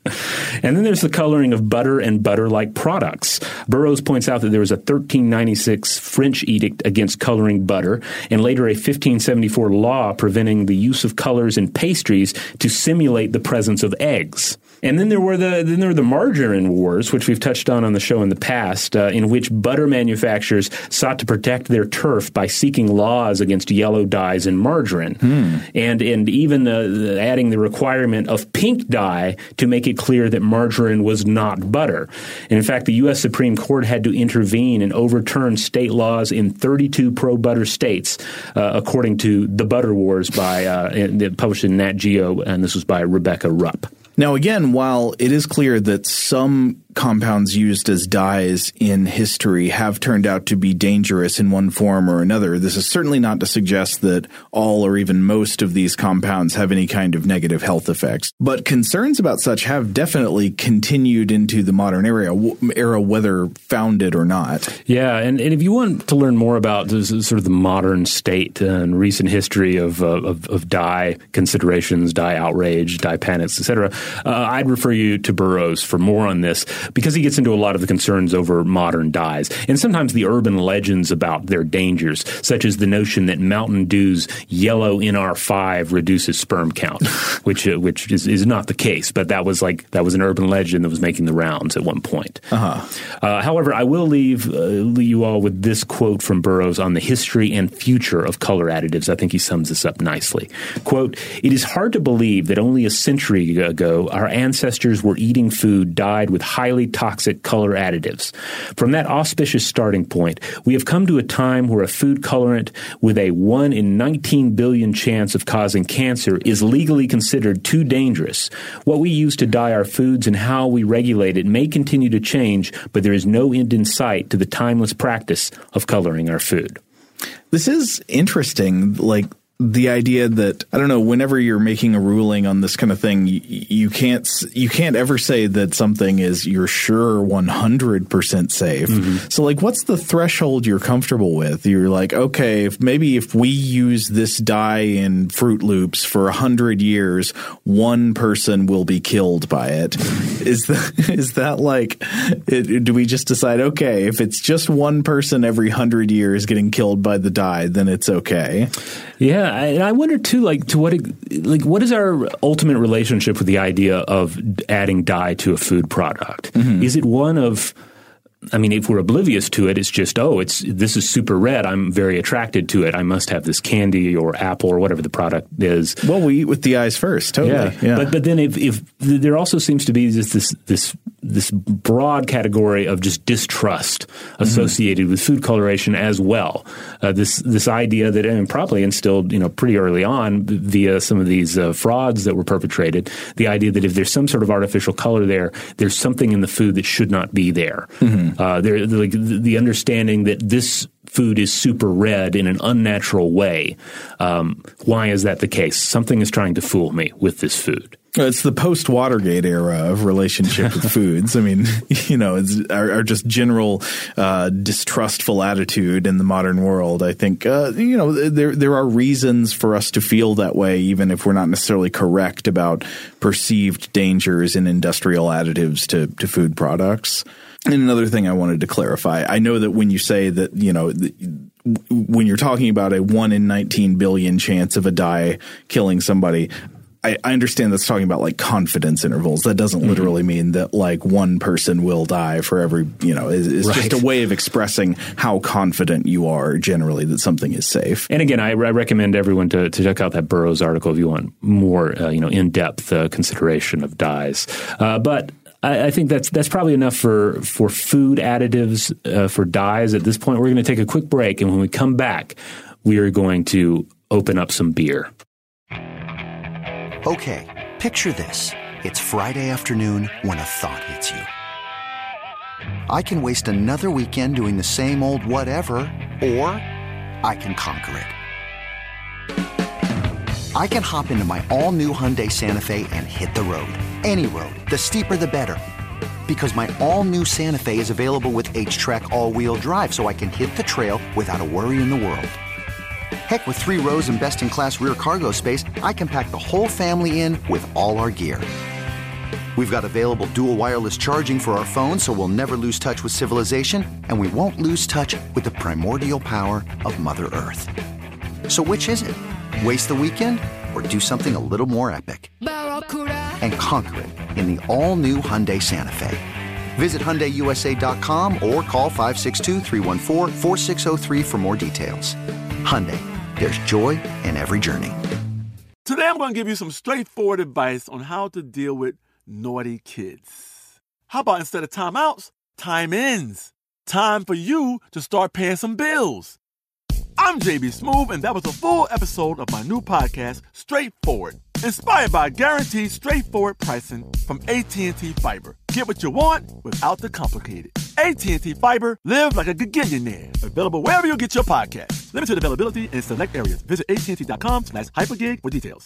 [SPEAKER 6] And then there's the coloring of butter and butter-like products. Burroughs points out that there was a thirteen ninety-six French edict against coloring butter, and later a fifteen seventy-four law preventing the use of colors in pastries to simulate the presence of eggs. And then there were the then there were the margarine wars, which we've touched on on the show in the past, uh, in which butter manufacturers sought to protect their turf by seeking laws against yellow dyes in margarine, hmm. and and even uh, the, adding the requirement of pink dye to make it clear that margarine was not butter. And in fact, the U S Supreme Court had to intervene and overturn state laws in thirty-two pro-butter states, uh, according to The Butter Wars by uh, published in Nat Geo, and this was by Rebecca Rupp.
[SPEAKER 1] Now, again, while it is clear that some compounds used as dyes in history have turned out to be dangerous in one form or another, this is certainly not to suggest that all or even most of these compounds have any kind of negative health effects. But concerns about such have definitely continued into the modern era, era whether founded or not.
[SPEAKER 6] Yeah, and, and if you want to learn more about this, sort of the modern state and recent history of, uh, of, of dye considerations, dye outrage, dye panics, et cetera, uh, I'd refer you to Burroughs for more on this, because he gets into a lot of the concerns over modern dyes and sometimes the urban legends about their dangers, such as the notion that Mountain Dew's yellow N R five reduces sperm count, which uh, which is, is not the case. But that was like that was an urban legend that was making the rounds at one point. Uh-huh. Uh, however, I will leave, uh, leave you all with this quote from Burroughs on the history and future of color additives. I think he sums this up nicely. Quote, "It is hard to believe that only a century ago our ancestors were eating food dyed with highly toxic color additives. From that auspicious starting point, we have come to a time where a food colorant with a one in nineteen billion chance of causing cancer is legally considered too dangerous. What we use to dye our foods and how we regulate it may continue to change, but there is no end in sight to the timeless practice of coloring our food."
[SPEAKER 1] This is interesting, like the idea that, I don't know, whenever you're making a ruling on this kind of thing, you, you can't you can't ever say that something is you're sure one hundred percent safe. Mm-hmm. So, like, what's the threshold you're comfortable with? You're like, okay, if maybe if we use this dye in Fruit Loops for one hundred years, one person will be killed by it. Is that, is that like, it, do we just decide, okay, if it's just one person every one hundred years getting killed by the dye, then it's okay?
[SPEAKER 6] Yeah, and I wonder too, like, to what, like, what is our ultimate relationship with the idea of adding dye to a food product? Mm-hmm. Is it one of, I mean, if we're oblivious to it, it's just, oh, it's this is super red. I'm very attracted to it. I must have this candy or apple or whatever the product is.
[SPEAKER 1] Well, we eat with the eyes first, totally.
[SPEAKER 6] Yeah,
[SPEAKER 1] yeah.
[SPEAKER 6] But but then if, if there also seems to be this this this this broad category of just distrust associated mm-hmm. with food coloration as well. Uh, this this idea that, and probably instilled, you know, pretty early on via some of these uh, frauds that were perpetrated, the idea that if there's some sort of artificial color there, there's something in the food that should not be there. Mm-hmm. Uh, there, like the, the understanding that this food is super red in an unnatural way. Um, why is that the case? Something is trying to fool me with this food.
[SPEAKER 1] It's the post-Watergate era of relationship with foods. I mean, you know, it's our, our just general uh, distrustful attitude in the modern world. I think, uh, you know, there there are reasons for us to feel that way, even if we're not necessarily correct about perceived dangers in industrial additives to, to food products. And another thing I wanted to clarify, I know that when you say that, you know, the, when you're talking about a one in nineteen billion chance of a dye killing somebody, I, I understand that's talking about like confidence intervals. That doesn't mm-hmm. literally mean that like one person will die for every, you know, it's, it's right. just a way of expressing how confident you are generally that something is safe.
[SPEAKER 6] And again, I, I recommend everyone to, to check out that Burroughs article if you want more, uh, you know, in-depth uh, consideration of dyes. Uh, but I, I think that's that's probably enough for, for food additives, uh, for dyes. At this point, we're going to take a quick break. And when we come back, we are going to open up some beer.
[SPEAKER 10] Okay, picture this. It's Friday afternoon when a thought hits you. I can waste another weekend doing the same old whatever, or I can conquer it. I can hop into my all-new Hyundai Santa Fe and hit the road. Any road. The steeper, the better. Because my all-new Santa Fe is available with H-Track all-wheel drive, so I can hit the trail without a worry in the world. Heck, with three rows and best-in-class rear cargo space, I can pack the whole family in with all our gear. We've got available dual wireless charging for our phones, so we'll never lose touch with civilization, and we won't lose touch with the primordial power of Mother Earth. So which is it? Waste the weekend or do something a little more epic? And conquer it in the all-new Hyundai Santa Fe. Visit Hyundai U S A dot com or call five six two, three one four, four six zero three for more details. Hyundai, there's joy in every journey.
[SPEAKER 11] Today I'm going to give you some straightforward advice on how to deal with naughty kids. How about instead of timeouts, time ins? Time for you to start paying some bills. I'm J B Smoove, and that was a full episode of my new podcast, Straightforward, inspired by guaranteed straightforward pricing from A T and T Fiber. Get what you want without the complicated. A T and T Fiber, live like a gigillionaire. Available wherever you get your podcasts. Limited availability in select areas. Visit A T and T dot com slash hypergig for details.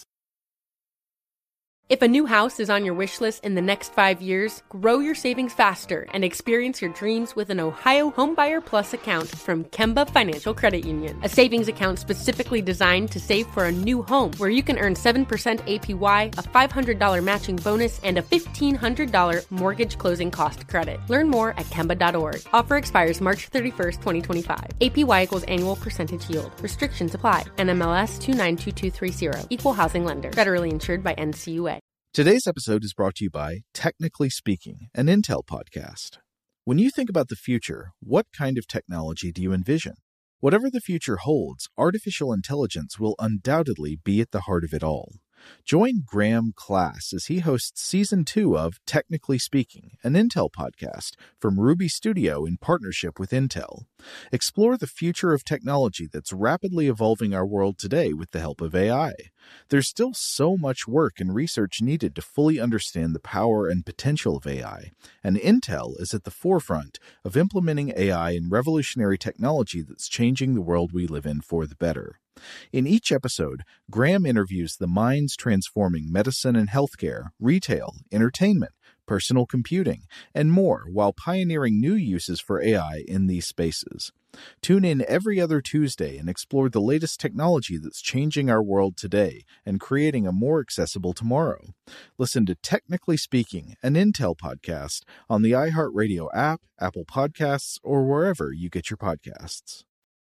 [SPEAKER 4] If a new house is on your wish list in the next five years, grow your savings faster and experience your dreams with an Ohio Homebuyer Plus account from Kemba Financial Credit Union. A savings account specifically designed to save for a new home, where you can earn seven percent A P Y, a five hundred dollars matching bonus, and a fifteen hundred dollars mortgage closing cost credit. Learn more at Kemba dot org. Offer expires March thirty-first, twenty twenty-five. A P Y equals annual percentage yield. Restrictions apply. N M L S two nine two two three zero. Equal housing lender. Federally insured by N C U A.
[SPEAKER 9] Today's episode is brought to you by Technically Speaking, an Intel podcast. When you think about the future, what kind of technology do you envision? Whatever the future holds, artificial intelligence will undoubtedly be at the heart of it all. Join Graham Class as he hosts Season two of Technically Speaking, an Intel podcast from Ruby Studio in partnership with Intel. Explore the future of technology that's rapidly evolving our world today with the help of A I. There's still so much work and research needed to fully understand the power and potential of A I, and Intel is at the forefront of implementing A I in revolutionary technology that's changing the world we live in for the better. In each episode, Graham interviews the minds transforming medicine and healthcare, retail, entertainment, personal computing, and more, while pioneering new uses for A I in these spaces. Tune in every other Tuesday and explore the latest technology that's changing our world today and creating a more accessible tomorrow. Listen to Technically Speaking, an Intel podcast on the iHeartRadio app, Apple Podcasts, or wherever you get your podcasts.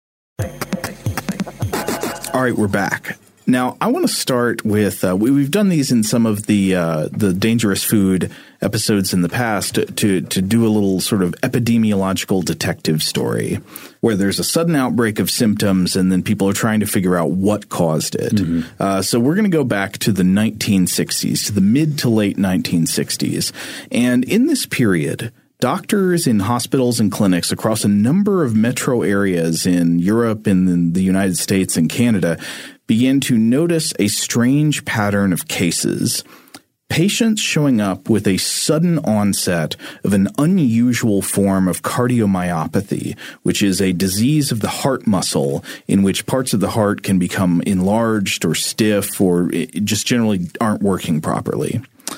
[SPEAKER 1] All right, we're back. Now, I want to start with uh, we, we've done these in some of the uh, the dangerous food episodes in the past to, to to do a little sort of epidemiological detective story where there's a sudden outbreak of symptoms and then people are trying to figure out what caused it. Mm-hmm. Uh, so we're going to go back to the nineteen sixties, to the mid to late nineteen sixties. And in this period, doctors in hospitals and clinics across a number of metro areas in Europe and in the United States and Canada began to notice a strange pattern of cases. Patients showing up with a sudden onset of an unusual form of cardiomyopathy, which is a disease of the heart muscle in which parts of the heart can become enlarged or stiff or just generally aren't working properly.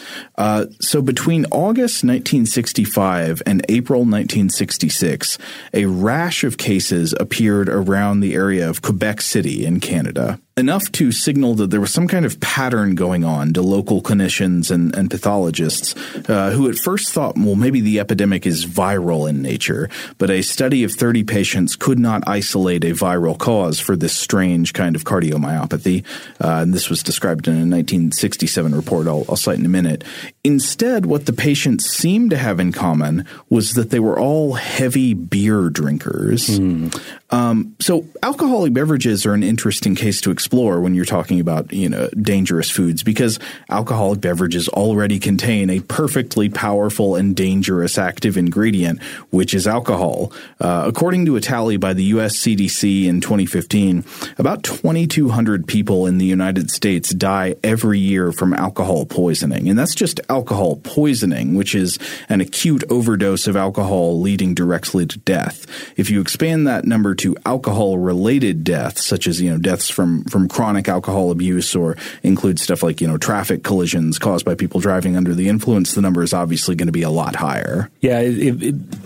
[SPEAKER 1] Uh, so between August nineteen sixty-five and April nineteen sixty-six, a rash of cases appeared around the area of Quebec City in Canada, enough to signal that there was some kind of pattern going on to local clinicians and, and pathologists uh, who at first thought, well, maybe the epidemic is viral in nature, but a study of thirty patients could not isolate a viral cause for this strange kind of cardiomyopathy. Uh, and this was described in a nineteen sixty-seven report I'll, I'll cite in a minute. Instead, what the patients seemed to have in common was that they were all heavy beer drinkers. Mm. Um, so alcoholic beverages are an interesting case to explore when you're talking about, you know, dangerous foods, because alcoholic beverages already contain a perfectly powerful and dangerous active ingredient, which is alcohol. Uh, according to a tally by the U S C D C in twenty fifteen, about twenty-two hundred people in the United States die every year from alcohol poisoning. And that's just alcohol poisoning, which is an acute overdose of alcohol leading directly to death. If you expand that number to alcohol-related deaths, such as, you know, deaths from, from chronic alcohol abuse, or include stuff like, you know, traffic collisions caused by people driving under the influence, the number is obviously going to be a lot higher.
[SPEAKER 6] Yeah, it, it,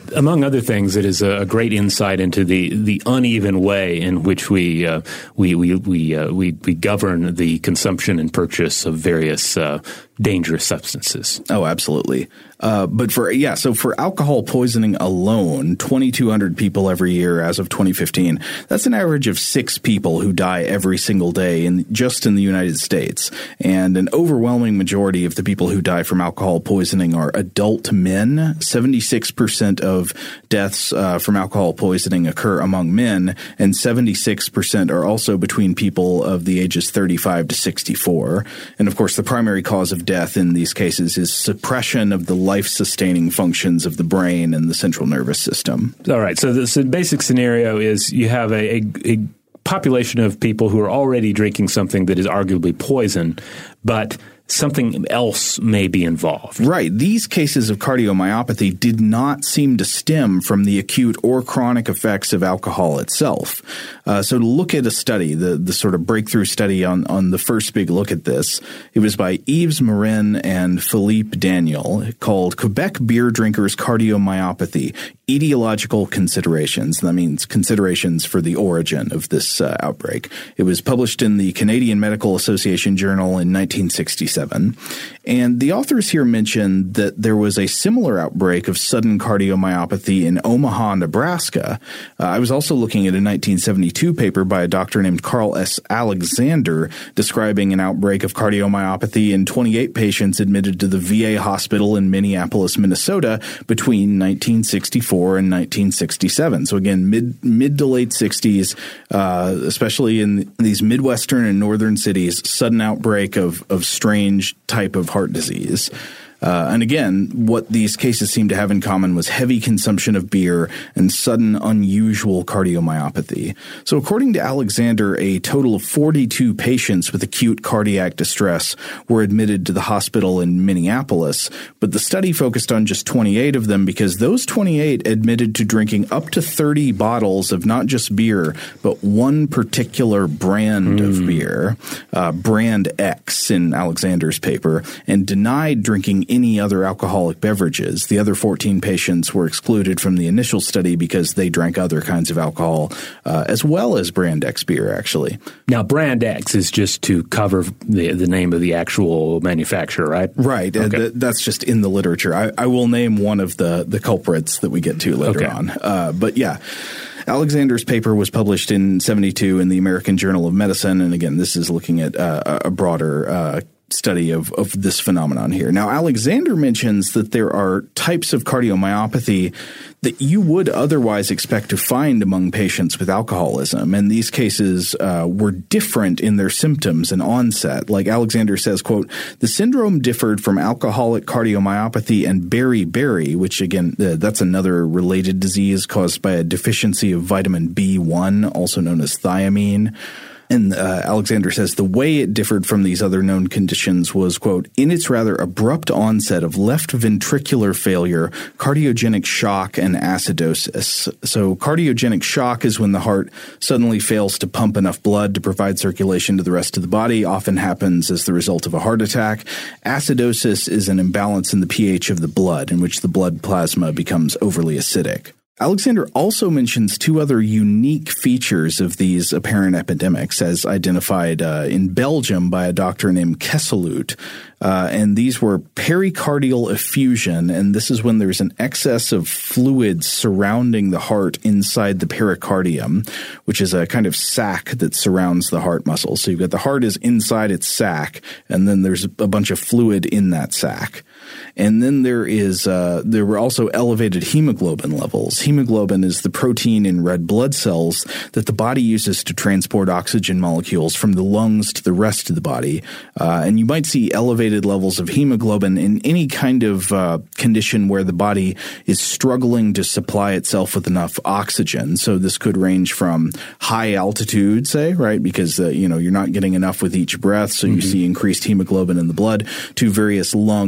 [SPEAKER 6] among other things, it is a great insight into the, the uneven way in which we uh, we we we, uh, we we govern the consumption and purchase of various uh, dangerous substances.
[SPEAKER 1] Oh, absolutely. Uh, but for yeah, so for alcohol poisoning alone, twenty-two hundred people every year as of twenty fifteen. That's an average of six people who die every single day in just in the United States. And an overwhelming majority of the people who die from alcohol poisoning are adult men. seventy-six percent of deaths uh, from alcohol poisoning occur among men, and seventy-six percent are also between people of the ages thirty-five to sixty-four. And of course, the primary cause of death in these cases is suppression of the life-sustaining functions of the brain and the central nervous system.
[SPEAKER 6] All right. So the, the basic scenario is you have a, a, a population of people who are already drinking something that is arguably poison, but something else may be involved.
[SPEAKER 1] Right. These cases of cardiomyopathy did not seem to stem from the acute or chronic effects of alcohol itself. Uh, so to look at a study, the, the sort of breakthrough study on, on the first big look at this, it was by Yves Marin and Philippe Daniel, called Quebec Beer Drinkers Cardiomyopathy, Etiological Considerations. That means considerations for the origin of this uh, outbreak. It was published in the Canadian Medical Association Journal in nineteen sixty-seven. And the authors here mentioned that there was a similar outbreak of sudden cardiomyopathy in Omaha, Nebraska. Uh, I was also looking at a nineteen seventy-two paper by a doctor named Carl S. Alexander describing an outbreak of cardiomyopathy in twenty-eight patients admitted to the V A hospital in Minneapolis, Minnesota between nineteen sixty-four and nineteen sixty-seven. So again, mid mid to late sixties, uh, especially in these Midwestern and northern cities, sudden outbreak of, of strange type of heart disease. Uh, and again, what these cases seem to have in common was heavy consumption of beer and sudden unusual cardiomyopathy. So according to Alexander, a total of forty-two patients with acute cardiac distress were admitted to the hospital in Minneapolis, but the study focused on just twenty-eight of them because those twenty-eight admitted to drinking up to thirty bottles of not just beer, but one particular brand mm. of beer, uh, brand X in Alexander's paper, and denied drinking any other alcoholic beverages. The other fourteen patients were excluded from the initial study because they drank other kinds of alcohol, uh, as well as brand X beer, actually.
[SPEAKER 6] Now, brand X is just to cover the, the name of the actual manufacturer, right?
[SPEAKER 1] Right. Okay. Uh, th- that's just in the literature. I, I will name one of the, the culprits that we get to later
[SPEAKER 6] okay.
[SPEAKER 1] on. Uh, but yeah. Alexander's paper was published in seventy-two in the American Journal of Medicine. And again, this is looking at uh, a broader uh study of, of this phenomenon here. Now, Alexander mentions that there are types of cardiomyopathy that you would otherwise expect to find among patients with alcoholism. And these cases uh, were different in their symptoms and onset. Like Alexander says, quote, the syndrome differed from alcoholic cardiomyopathy and beriberi, which again, uh, that's another related disease caused by a deficiency of vitamin B one, also known as thiamine. And uh, Alexander says the way it differed from these other known conditions was, quote, in its rather abrupt onset of left ventricular failure, cardiogenic shock, and acidosis. So cardiogenic shock is when the heart suddenly fails to pump enough blood to provide circulation to the rest of the body, often happens as the result of a heart attack. Acidosis is an imbalance in the pH of the blood, in which the blood plasma becomes overly acidic. Alexander also mentions two other unique features of these apparent epidemics as identified uh, in Belgium by a doctor named Kesseloot. Uh, and these were pericardial effusion, and this is when there's an excess of fluid surrounding the heart inside the pericardium, which is a kind of sac that surrounds the heart muscle. So you've got the heart is inside its sac, and then there's a bunch of fluid in that sac. And then there is uh, there were also elevated hemoglobin levels. Hemoglobin is the protein in red blood cells that the body uses to transport oxygen molecules from the lungs to the rest of the body. Uh, and you might see elevated levels of hemoglobin in any kind of uh, condition where the body is struggling to supply itself with enough oxygen. So this could range from high altitude, say, right, because uh, you know you're not getting enough with each breath, so mm-hmm. you see increased hemoglobin in the blood, to various lung and heart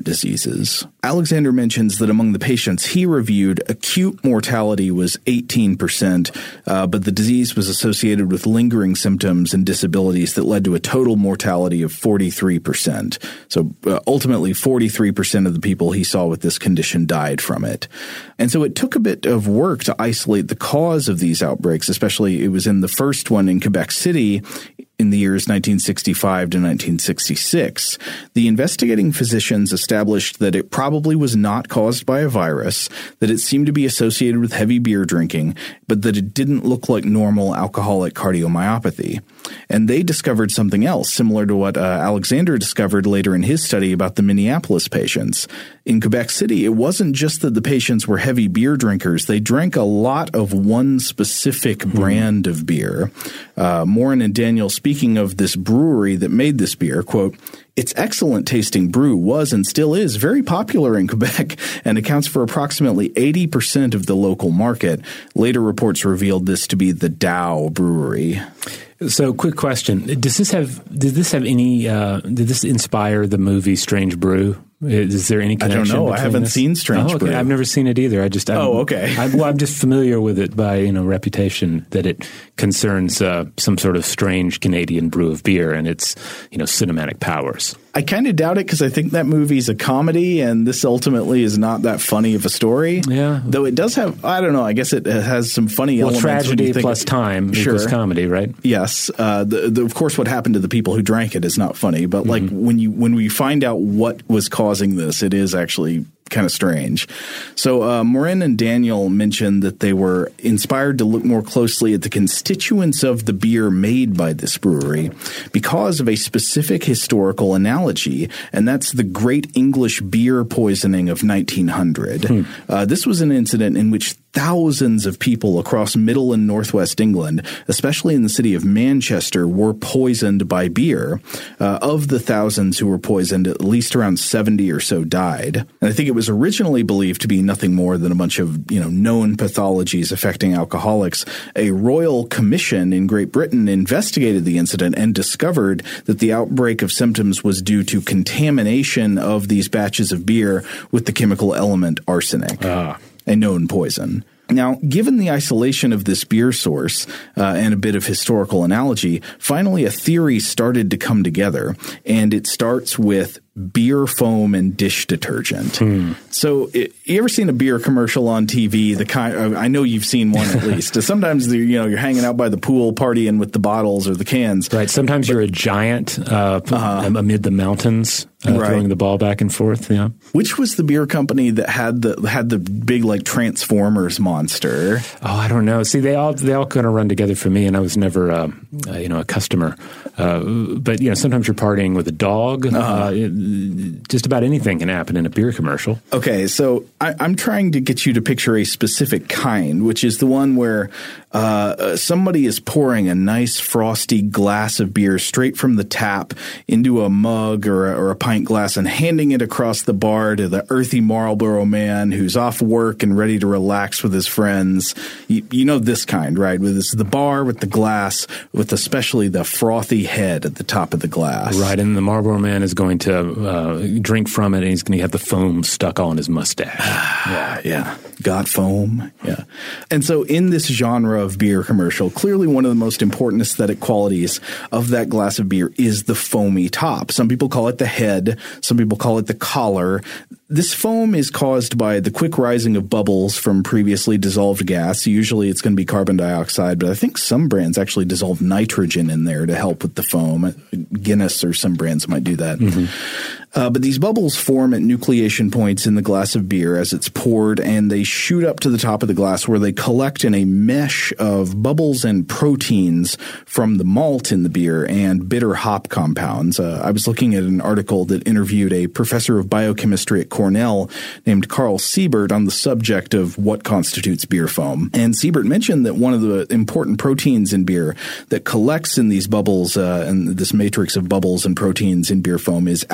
[SPEAKER 1] diseases. Alexander mentions that among the patients he reviewed, acute mortality was eighteen percent, uh, but the disease was associated with lingering symptoms and disabilities that led to a total mortality of forty-three percent. So uh, ultimately, forty-three percent of the people he saw with this condition died from it. And so it took a bit of work to isolate the cause of these outbreaks, especially it was in the first one in Quebec City in the years nineteen sixty-five to nineteen sixty-six. The investigating physicians established that it probably was not caused by a virus, that it seemed to be associated with heavy beer drinking, but that it didn't look like normal alcoholic cardiomyopathy. And they discovered something else, similar to what uh, Alexander discovered later in his study about the Minneapolis patients. In Quebec City, it wasn't just that the patients were heavy beer drinkers. They drank a lot of one specific mm-hmm. brand of beer. Uh, Morin and Daniel, speaking of this brewery that made this beer, quote, "Its excellent tasting brew was and still is very popular in Quebec and accounts for approximately eighty percent of the local market." Later reports revealed this to be the Dow Brewery.
[SPEAKER 6] So, quick question: Does this have did this have any? Uh, did this inspire the movie Strange Brew? Is there any connection?
[SPEAKER 1] I don't know. I haven't
[SPEAKER 6] this?
[SPEAKER 1] seen Strange
[SPEAKER 6] oh, okay.
[SPEAKER 1] Brew.
[SPEAKER 6] I've never seen it either. I just I'm,
[SPEAKER 1] oh okay.
[SPEAKER 6] I, well, I'm just familiar with it by you know reputation that it concerns uh, some sort of strange Canadian brew of beer and its you know cinematic powers.
[SPEAKER 1] I kind of doubt it because I think that movie's a comedy and this ultimately is not that funny of a story.
[SPEAKER 6] Yeah.
[SPEAKER 1] Though it does have, I don't know, I guess it has some funny
[SPEAKER 6] well,
[SPEAKER 1] elements.
[SPEAKER 6] Tragedy plus time
[SPEAKER 1] sure.
[SPEAKER 6] equals comedy, right?
[SPEAKER 1] Yes. Uh, the, the, of course, what happened to the people who drank it is not funny. But like mm-hmm. when you when we find out what was causing this, it is actually kind of strange. So uh, Morin and Daniel mentioned that they were inspired to look more closely at the constituents of the beer made by this brewery because of a specific historical analogy, and that's the Great English Beer Poisoning of nineteen hundred. Hmm. Uh, this was an incident in which thousands of people across middle and northwest England, especially in the city of Manchester, were poisoned by beer. Uh, of the thousands who were poisoned, at least around seventy or so died. And I think it was originally believed to be nothing more than a bunch of, you know, known pathologies affecting alcoholics. A royal commission in Great Britain investigated the incident and discovered that the outbreak of symptoms was due to contamination of these batches of beer with the chemical element arsenic. Ah. A known poison. Now, given the isolation of this beer source uh, and a bit of historical analogy, finally a theory started to come together, and it starts with beer foam and dish detergent. Hmm. So it, you ever seen a beer commercial on T V? The kind uh, I know you've seen one at least. Sometimes you know you're hanging out by the pool partying with the bottles or the cans.
[SPEAKER 6] Right. Sometimes but, you're a giant uh, uh-huh. amid the mountains. Uh, right. Throwing the ball back and forth, yeah.
[SPEAKER 1] Which was the beer company that had the had the big like Transformers monster?
[SPEAKER 6] Oh, I don't know. See, they all they all kind of run together for me, and I was never uh, uh, you know a customer. Uh, but you know, sometimes you're partying with a dog. Uh-huh. Uh, it, just about anything can happen in a beer commercial.
[SPEAKER 1] Okay, so I, I'm trying to get you to picture a specific kind, which is the one where uh, somebody is pouring a nice frosty glass of beer straight from the tap into a mug or a, or a pint glass and handing it across the bar to the earthy Marlboro man who's off work and ready to relax with his friends. You, you know this kind, right? With this, the bar with the glass, with especially the frothy head at the top of the glass.
[SPEAKER 6] Right, and the Marlboro man is going to uh, drink from it, and he's going to have the foam stuck on his mustache.
[SPEAKER 1] yeah, yeah. Got foam. Yeah. And so in this genre of beer commercial, clearly one of the most important aesthetic qualities of that glass of beer is the foamy top. Some people call it the head. Some people call it the collar. This foam is caused by the quick rising of bubbles from previously dissolved gas. Usually it's going to be carbon dioxide, but I think some brands actually dissolve nitrogen in there to help with the foam. Guinness or some brands might do that. Mm-hmm. Uh, but these bubbles form at nucleation points in the glass of beer as it's poured, and they shoot up to the top of the glass where they collect in a mesh of bubbles and proteins from the malt in the beer and bitter hop compounds. Uh, I was looking at an article that interviewed a professor of biochemistry at Cornell named Carl Siebert on the subject of what constitutes beer foam. And Siebert mentioned that one of the important proteins in beer that collects in these bubbles uh, and this matrix of bubbles and proteins in beer foam is albumin.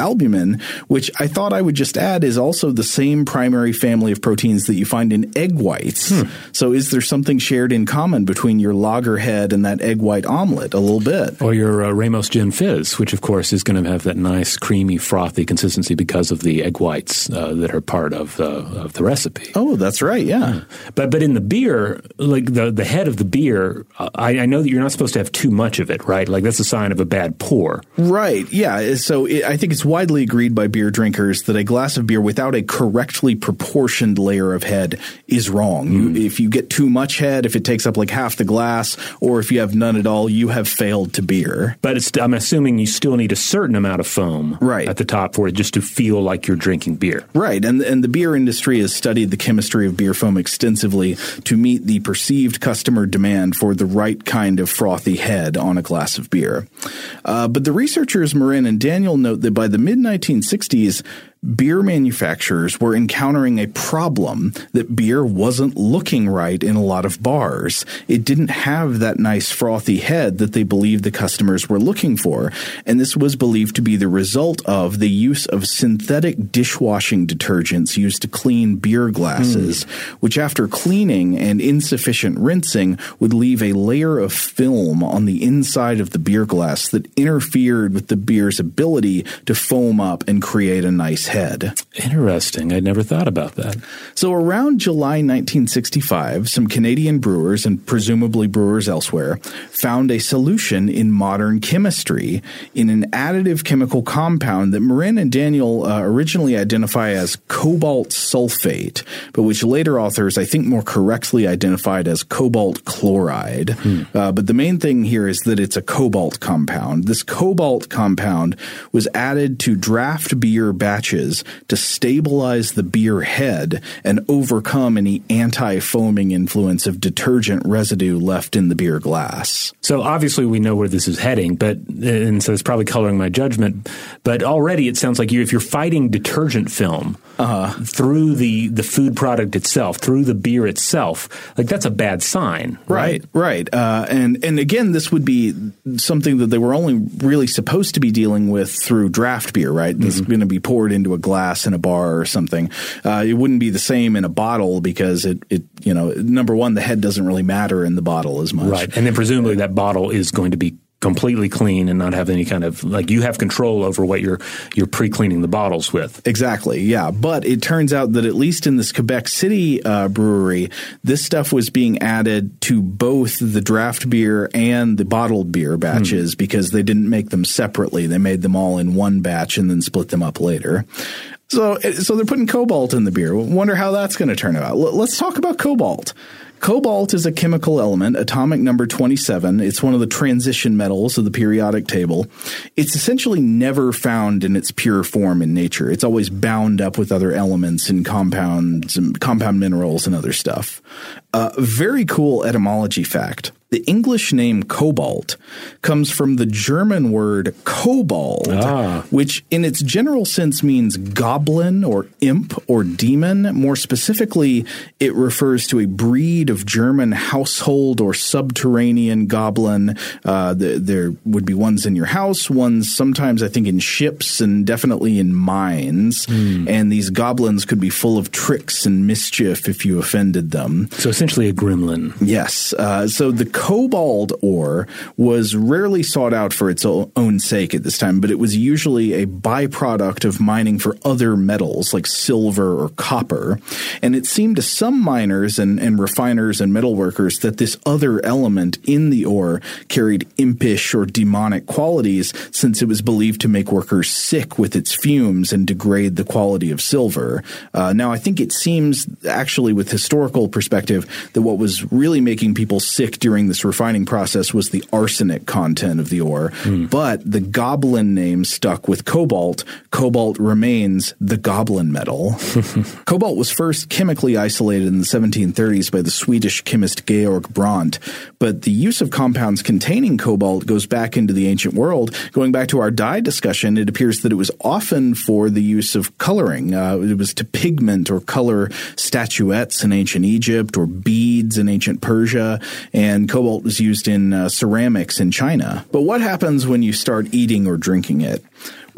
[SPEAKER 1] albumin, which I thought I would just add is also the same primary family of proteins that you find in egg whites. Hmm. So is there something shared in common between your loggerhead and that egg white omelet? A little bit.
[SPEAKER 6] Or your uh, Ramos Gin Fizz, which of course is going to have that nice creamy frothy consistency because of the egg whites uh, that are part of, uh, of the recipe.
[SPEAKER 1] Oh, that's right. Yeah.
[SPEAKER 6] yeah. But but in the beer, like the, the head of the beer, I, I know that you're not supposed to have too much of it, right? Like that's a sign of a bad pour.
[SPEAKER 1] Right. Yeah. So it, I think it's widely agreed by beer drinkers that a glass of beer without a correctly proportioned layer of head is wrong. Mm. You, if you get too much head, if it takes up like half the glass, or if you have none at all, you have failed to beer.
[SPEAKER 6] But it's, I'm assuming you still need a certain amount of foam
[SPEAKER 1] right.
[SPEAKER 6] at the top for it just to feel like you're drinking beer.
[SPEAKER 1] Right. And, and the beer industry has studied the chemistry of beer foam extensively to meet the perceived customer demand for the right kind of frothy head on a glass of beer. Uh, but the researchers Marin and Daniel note that by the mid nineteen sixties, beer manufacturers were encountering a problem that beer wasn't looking right in a lot of bars. It didn't have that nice frothy head that they believed the customers were looking for, and this was believed to be the result of the use of synthetic dishwashing detergents used to clean beer glasses, mm. which after cleaning and insufficient rinsing would leave a layer of film on the inside of the beer glass that interfered with the beer's ability to foam up and create a nice head. Head.
[SPEAKER 6] Interesting. I'd never thought about that.
[SPEAKER 1] So around July nineteen sixty-five, some Canadian brewers and presumably brewers elsewhere found a solution in modern chemistry in an additive chemical compound that Marin and Daniel uh, originally identify as cobalt sulfate, but which later authors I think more correctly identified as cobalt chloride. Hmm. Uh, but the main thing here is that it's a cobalt compound. This cobalt compound was added to draft beer batches to stabilize the beer head and overcome any anti-foaming influence of detergent residue left in the beer glass.
[SPEAKER 6] So obviously we know where this is heading, but and so it's probably coloring my judgment. But already it sounds like you, if you're fighting detergent film uh-huh. through the, the food product itself, through the beer itself, like that's a bad sign, right?
[SPEAKER 1] Right, right. Uh, and and again, this would be something that they were only really supposed to be dealing with through draft beer, right? This mm-hmm. is going to be poured into a glass in a bar or something. Uh, it wouldn't be the same in a bottle because it, it, you know, number one, the head doesn't really matter in the bottle as much.
[SPEAKER 6] Right. And then presumably that bottle is going to be completely clean and not have any kind of, like, you have control over what you're you're pre-cleaning the bottles with.
[SPEAKER 1] Exactly, yeah. But it turns out that at least in this Quebec City uh, brewery, this stuff was being added to both the draft beer and the bottled beer batches hmm. because they didn't make them separately. They made them all in one batch and then split them up later. So, so they're putting cobalt in the beer. Wonder how that's going to turn out. L- let's talk about cobalt. Cobalt is a chemical element, atomic number twenty-seven. It's one of the transition metals of the periodic table. It's essentially never found in its pure form in nature. It's always bound up with other elements and compounds and compound minerals and other stuff. A uh, very cool etymology fact. The English name cobalt comes from the German word kobold, ah. which in its general sense means goblin or imp or demon. More specifically, it refers to a breed of German household or subterranean goblin. Uh, the, there would be ones in your house, ones sometimes I think in ships and definitely in mines. Mm. And these goblins could be full of tricks and mischief if you offended them.
[SPEAKER 6] So essentially a gremlin.
[SPEAKER 1] Yes. Uh, so the cobalt ore was rarely sought out for its own sake at this time, but it was usually a byproduct of mining for other metals like silver or copper. And it seemed to some miners and, and refiners and metalworkers that this other element in the ore carried impish or demonic qualities, since it was believed to make workers sick with its fumes and degrade the quality of silver. Uh, now, I think it seems actually with historical perspective that what was really making people sick during this refining process was the arsenic content of the ore. Mm. But the goblin name stuck with cobalt. Cobalt remains the goblin metal. Cobalt was first chemically isolated in the seventeen thirties by the Swedish chemist Georg Brandt. But the use of compounds containing cobalt goes back into the ancient world. Going back to our dye discussion, it appears that it was often for the use of coloring. Uh, it was to pigment or color statuettes in ancient Egypt or beads in ancient Persia, and cobalt was used in uh, ceramics in China. But what happens when you start eating or drinking it? Well,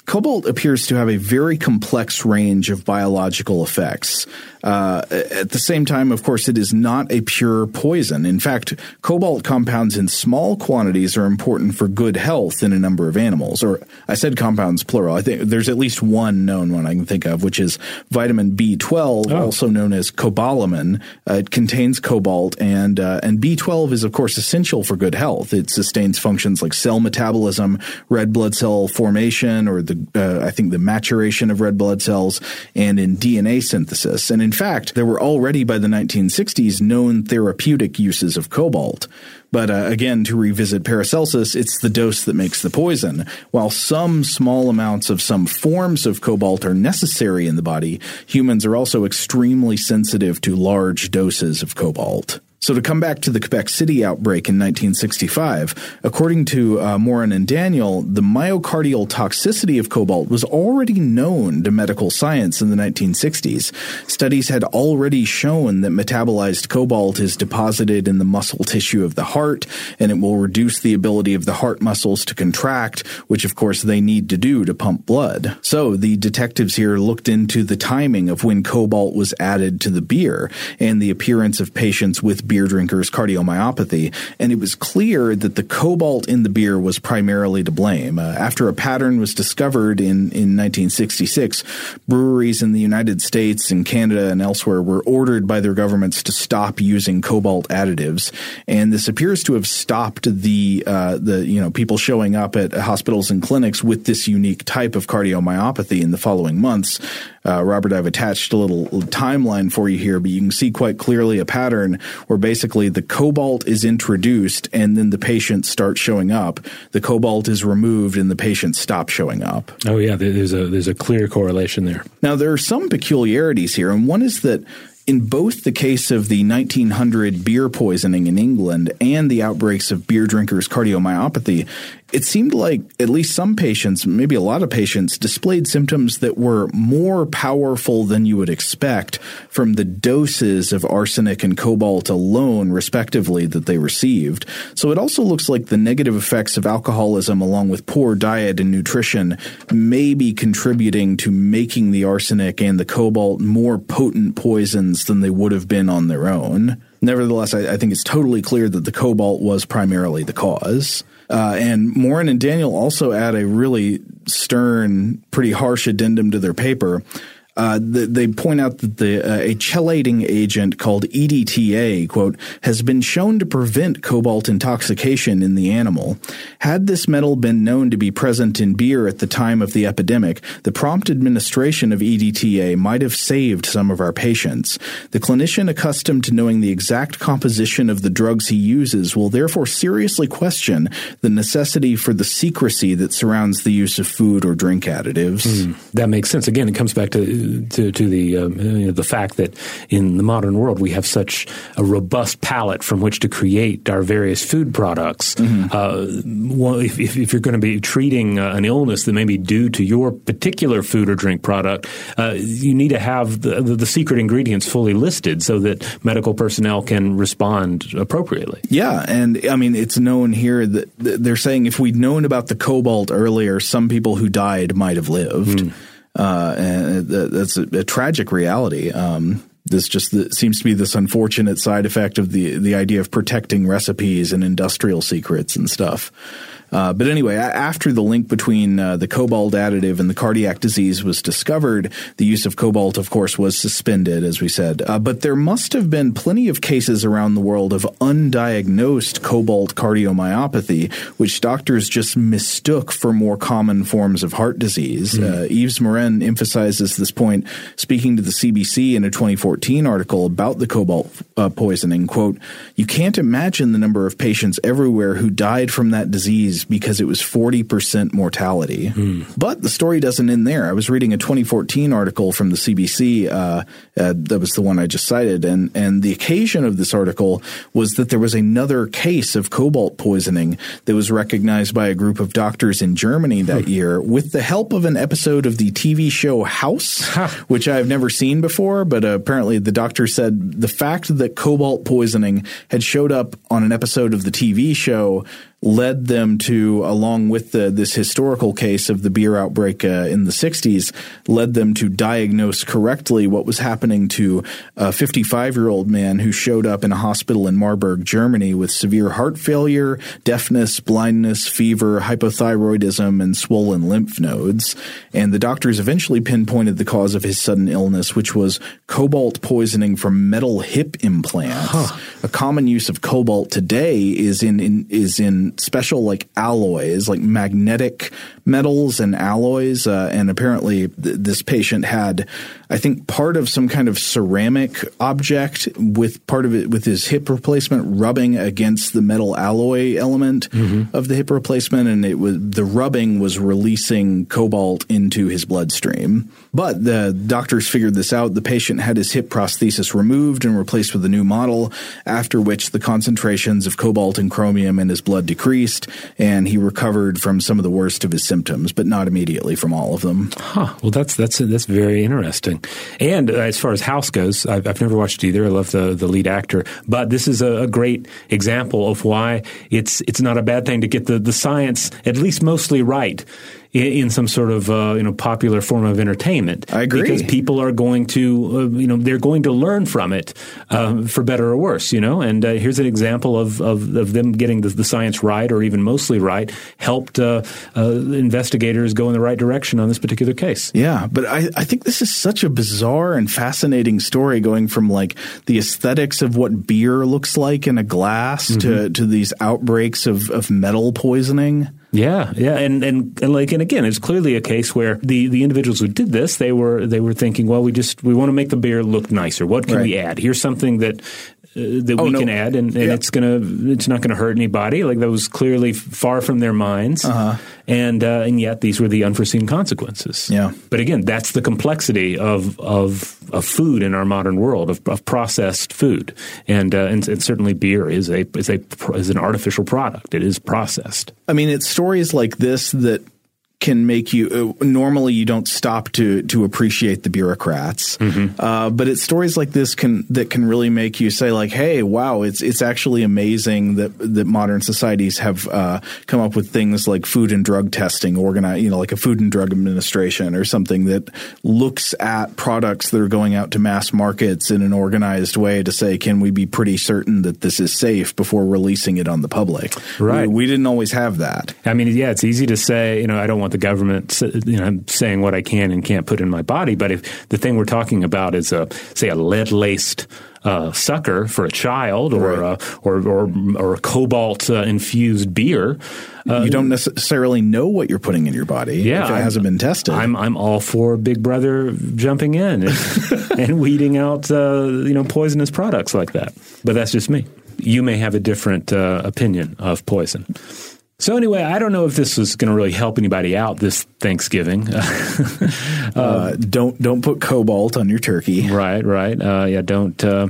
[SPEAKER 1] Cobalt appears to have a very complex range of biological effects. Uh, at the same time, of course, it is not a pure poison. In fact, cobalt compounds in small quantities are important for good health in a number of animals. Or I said compounds plural. I think there's at least one known one I can think of, which is vitamin B twelve, oh. also known as cobalamin. Uh, it contains cobalt, and uh, and B twelve is, of course, essential for good health. It sustains functions like cell metabolism, red blood cell formation, or the uh, I think the maturation of red blood cells, and in D N A synthesis. And in fact, there were already by the nineteen sixties known therapeutic uses of cobalt. But uh, again, to revisit Paracelsus, it's the dose that makes the poison. While some small amounts of some forms of cobalt are necessary in the body, humans are also extremely sensitive to large doses of cobalt. So to come back to the Quebec City outbreak in nineteen sixty-five, according to uh, Morin and Daniel, the myocardial toxicity of cobalt was already known to medical science in the nineteen sixties. Studies had already shown that metabolized cobalt is deposited in the muscle tissue of the heart, and it will reduce the ability of the heart muscles to contract, which of course they need to do to pump blood. So the detectives here looked into the timing of when cobalt was added to the beer and the appearance of patients with beer beer drinkers' cardiomyopathy, and it was clear that the cobalt in the beer was primarily to blame. Uh, after a pattern was discovered in, in nineteen sixty-six, breweries in the United States and Canada and elsewhere were ordered by their governments to stop using cobalt additives, and this appears to have stopped the uh, the you know people showing up at hospitals and clinics with this unique type of cardiomyopathy in the following months. Uh, Robert, I've attached a little timeline for you here, but you can see quite clearly a pattern where basically the cobalt is introduced and then the patient starts showing up. The cobalt is removed and the patient stops showing up.
[SPEAKER 6] Oh, yeah, there's a there's a clear correlation there.
[SPEAKER 1] Now, there are some peculiarities here, and one is that in both the case of the nineteen hundred beer poisoning in England and the outbreaks of beer drinkers' cardiomyopathy, it seemed like at least some patients, maybe a lot of patients, displayed symptoms that were more powerful than you would expect from the doses of arsenic and cobalt alone, respectively, that they received. So it also looks like the negative effects of alcoholism along with poor diet and nutrition may be contributing to making the arsenic and the cobalt more potent poisons than they would have been on their own. Nevertheless, I, I think it's totally clear that the cobalt was primarily the cause. Uh, and Morin and Daniel also add a really stern, pretty harsh addendum to their paper. Uh, the, they point out that the uh, a chelating agent called E D T A, quote, has been shown to prevent cobalt intoxication in the animal. Had this metal been known to be present in beer at the time of the epidemic, the prompt administration of E D T A might have saved some of our patients. The clinician accustomed to knowing the exact composition of the drugs he uses will therefore seriously question the necessity for the secrecy that surrounds the use of food or drink additives.
[SPEAKER 6] Mm, that makes sense. Again, it comes back to To, to the um, you know, the fact that in the modern world we have such a robust palette from which to create our various food products. Mm-hmm. Uh, well, if, if, if you're going to be treating uh, an illness that may be due to your particular food or drink product, uh, you need to have the, the, the secret ingredients fully listed so that medical personnel can respond appropriately.
[SPEAKER 1] Yeah, and I mean it's known here that they're saying if we'd known about the cobalt earlier, some people who died might have lived. Mm. Uh, and that's a, a tragic reality. Um, this just the, seems to be this unfortunate side effect of the the idea of protecting recipes and industrial secrets and stuff. Uh, but anyway, after the link between uh, the cobalt additive and the cardiac disease was discovered, the use of cobalt, of course, was suspended, as we said. Uh, but there must have been plenty of cases around the world of undiagnosed cobalt cardiomyopathy, which doctors just mistook for more common forms of heart disease. Mm. Uh, Yves Morin emphasizes this point, speaking to the C B C in a twenty fourteen article about the cobalt uh, poisoning. Quote, "You can't imagine the number of patients everywhere who died from that disease because it was forty percent mortality." Mm. But the story doesn't end there. I was reading a twenty fourteen article from the C B C. Uh, uh, that was the one I just cited. And, and the occasion of this article was that there was another case of cobalt poisoning that was recognized by a group of doctors in Germany that hmm. year with the help of an episode of the T V show House, huh. which I've never seen before. But uh, apparently the doctor said the fact that cobalt poisoning had showed up on an episode of the T V show led them to, along with the, this historical case of the beer outbreak uh, in the sixties, led them to diagnose correctly what was happening to a fifty-five-year-old man who showed up in a hospital in Marburg, Germany with severe heart failure, deafness, blindness, fever, hypothyroidism, and swollen lymph nodes. And the doctors eventually pinpointed the cause of his sudden illness, which was cobalt poisoning from metal hip implants. Huh. A common use of cobalt today is in, in is in special like alloys, like magnetic metals and alloys. Uh, and apparently th- this patient had, I think, part of some kind of ceramic object with part of it with his hip replacement rubbing against the metal alloy element mm-hmm. of the hip replacement. And it was the rubbing was releasing cobalt into his bloodstream. But the doctors figured this out. The patient had his hip prosthesis removed and replaced with a new model, after which the concentrations of cobalt and chromium in his blood decreased, and he recovered from some of the worst of his symptoms, but not immediately from all of them.
[SPEAKER 6] Huh. Well, that's that's that's very interesting. And uh, as far as House goes, I've, I've never watched it either. I love the, the lead actor. But this is a, a great example of why it's it's not a bad thing to get the, the science at least mostly right in some sort of uh, you know popular form of entertainment.
[SPEAKER 1] I agree.
[SPEAKER 6] Because people are going to uh, you know they're going to learn from it uh, for better or worse, you know. And uh, here's an example of, of, of them getting the, the science right, or even mostly right, helped uh, uh, investigators go in the right direction on this particular case.
[SPEAKER 1] Yeah, but I, I think this is such a bizarre and fascinating story, going from like the aesthetics of what beer looks like in a glass mm-hmm. to to these outbreaks of, of metal poisoning.
[SPEAKER 6] Yeah, yeah, and, and and like and again, it's clearly a case where the, the individuals who did this, they were they were thinking, well, we just we want to make the beer look nicer. What can right. we add? Here's something that uh, that oh, we no. can add, and, and yeah. it's gonna it's not gonna hurt anybody. Like that was clearly far from their minds, uh-huh. and uh, and yet these were the unforeseen consequences.
[SPEAKER 1] Yeah,
[SPEAKER 6] but again, that's the complexity of of, of food in our modern world, of, of processed food, and, uh, and and certainly beer is a is a is an artificial product. It is processed.
[SPEAKER 1] I mean, it's stories like this that can make you uh, – normally you don't stop to to appreciate the bureaucrats. Mm-hmm. Uh, but it's stories like this can that can really make you say like, hey, wow, it's it's actually amazing that that modern societies have uh, come up with things like food and drug testing, organize, you know, like a Food and Drug Administration or something that looks at products that are going out to mass markets in an organized way to say, can we be pretty certain that this is safe before releasing it on the public?
[SPEAKER 6] Right.
[SPEAKER 1] We, we didn't always have that.
[SPEAKER 6] I mean, yeah, it's easy to say, you know, I don't want the government, you know, saying what I can and can't put in my body. But if the thing we're talking about is a, say, a lead-laced uh, sucker for a child, or
[SPEAKER 1] right.
[SPEAKER 6] a, or, or or a cobalt uh, infused beer,
[SPEAKER 1] uh, you don't necessarily know what you're putting in your body.
[SPEAKER 6] Yeah,
[SPEAKER 1] if it
[SPEAKER 6] I'm,
[SPEAKER 1] hasn't been tested.
[SPEAKER 6] I'm I'm all for Big Brother jumping in and, and weeding out uh, you know poisonous products like that. But that's just me. You may have a different uh, opinion of poison. So anyway, I don't know if this is going to really help anybody out this Thanksgiving. uh,
[SPEAKER 1] uh, don't don't put cobalt on your turkey.
[SPEAKER 6] Right, right. Uh, yeah, don't uh,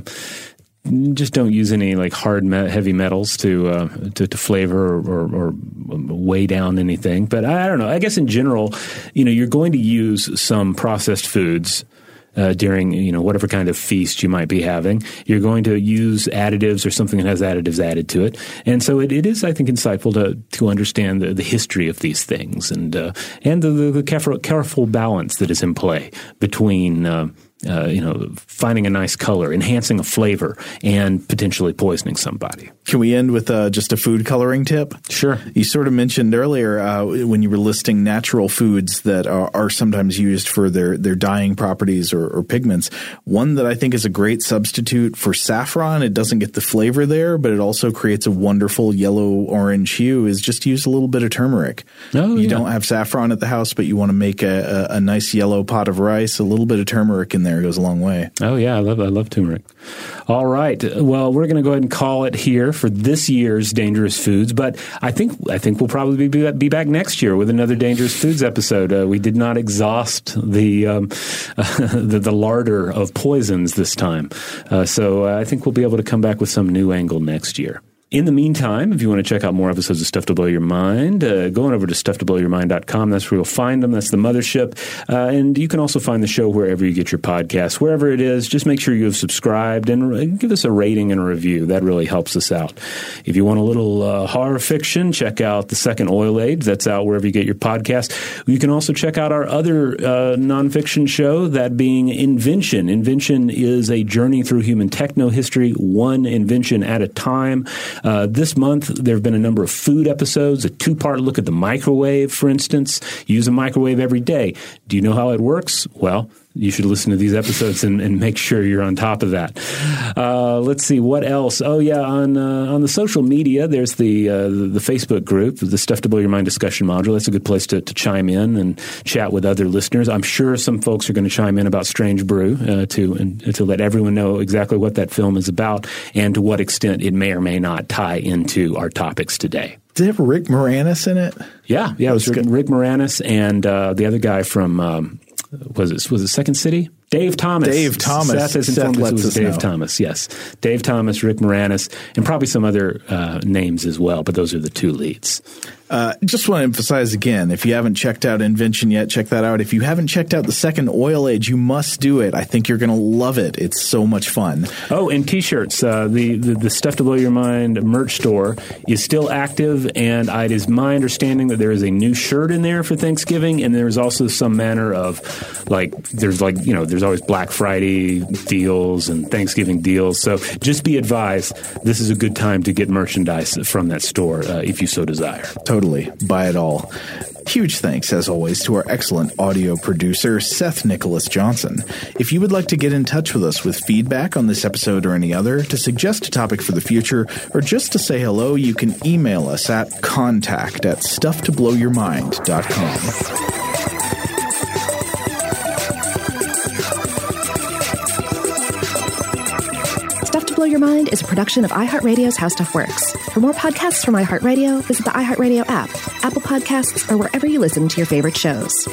[SPEAKER 6] just don't use any like hard me- heavy metals to, uh, to to flavor or, or, or weigh down anything. But I, I don't know. I guess in general, you know, you're going to use some processed foods Uh, during, you know, whatever kind of feast you might be having. You're going to use additives or something that has additives added to it. And so it, it is, I think, insightful to to understand the, the history of these things and uh, and the, the, the careful, careful balance that is in play between uh, Uh, you know, finding a nice color, enhancing a flavor, and potentially poisoning somebody.
[SPEAKER 1] Can we end with uh, just a food coloring tip?
[SPEAKER 6] Sure.
[SPEAKER 1] You sort of mentioned earlier uh, when you were listing natural foods that are, are sometimes used for their, their dyeing properties or, or pigments. One that I think is a great substitute for saffron, it doesn't get the flavor there, but it also creates a wonderful yellow-orange hue, is just use a little bit of turmeric.
[SPEAKER 6] Oh,
[SPEAKER 1] you
[SPEAKER 6] yeah.
[SPEAKER 1] don't have saffron at the house, but you want to make a, a, a nice yellow pot of rice, a little bit of turmeric in there goes a long way.
[SPEAKER 6] Oh, yeah. I love I love turmeric. All right. Well, we're going to go ahead and call it here for this year's Dangerous Foods. But I think I think we'll probably be, be back next year with another Dangerous Foods episode. Uh, we did not exhaust the, um, uh, the the larder of poisons this time. Uh, so uh, I think we'll be able to come back with some new angle next year. In the meantime, if you want to check out more episodes of Stuff to Blow Your Mind, uh, go on over to stuff to blow your mind dot com. That's where you'll find them. That's the mothership. Uh, and you can also find the show wherever you get your podcasts. Wherever it is, just make sure you have subscribed and re- give us a rating and a review. That really helps us out. If you want a little uh, horror fiction, check out The Second Oil Age. That's out wherever you get your podcast. You can also check out our other uh, nonfiction show, that being Invention. Invention is a journey through human techno history, one invention at a time. Uh, this month, there have been a number of food episodes, a two-part look at the microwave, for instance. Use a microwave every day. Do you know how it works? Well, you should listen to these episodes and, and make sure you're on top of that. Uh, let's see, what else? Oh, yeah, on uh, on the social media, there's the, uh, the the Facebook group, the Stuff to Blow Your Mind discussion module. That's a good place to, to chime in and chat with other listeners. I'm sure some folks are going to chime in about Strange Brew uh, to, and, to let everyone know exactly what that film is about and to what extent it may or may not tie into our topics today.
[SPEAKER 1] Did it have Rick Moranis in it?
[SPEAKER 6] Yeah, yeah, it was Rick, Rick Moranis and uh, the other guy from um, was it was it Second City? Dave Thomas.
[SPEAKER 1] Dave Thomas.
[SPEAKER 6] Seth has informed us it was Dave know. Thomas, yes. Dave Thomas, Rick Moranis, and probably some other uh, names as well, but those are the two leads.
[SPEAKER 1] Uh, just want to emphasize again, if you haven't checked out Invention yet, check that out. If you haven't checked out The Second Oil Age, you must do it. I think you're going to love it. It's so much fun.
[SPEAKER 6] Oh, and T-shirts. Uh, the, the, the Stuff to Blow Your Mind merch store is still active, and it is my understanding that there is a new shirt in there for Thanksgiving, and there's also some manner of, like, there's like, you know, there's always Black Friday deals and Thanksgiving deals. So just be advised, this is a good time to get merchandise from that store uh, if you so desire.
[SPEAKER 1] Totally. Buy it all. Huge thanks, as always, to our excellent audio producer, Seth Nicholas Johnson. If you would like to get in touch with us with feedback on this episode or any other, to suggest a topic for the future, or just to say hello, you can email us at contact at stuff to blow your mind dot com.
[SPEAKER 7] Stuff to Blow Your Mind is a production of iHeartRadio's How Stuff Works. For more podcasts from iHeartRadio, visit the iHeartRadio app, Apple Podcasts, or wherever you listen to your favorite shows.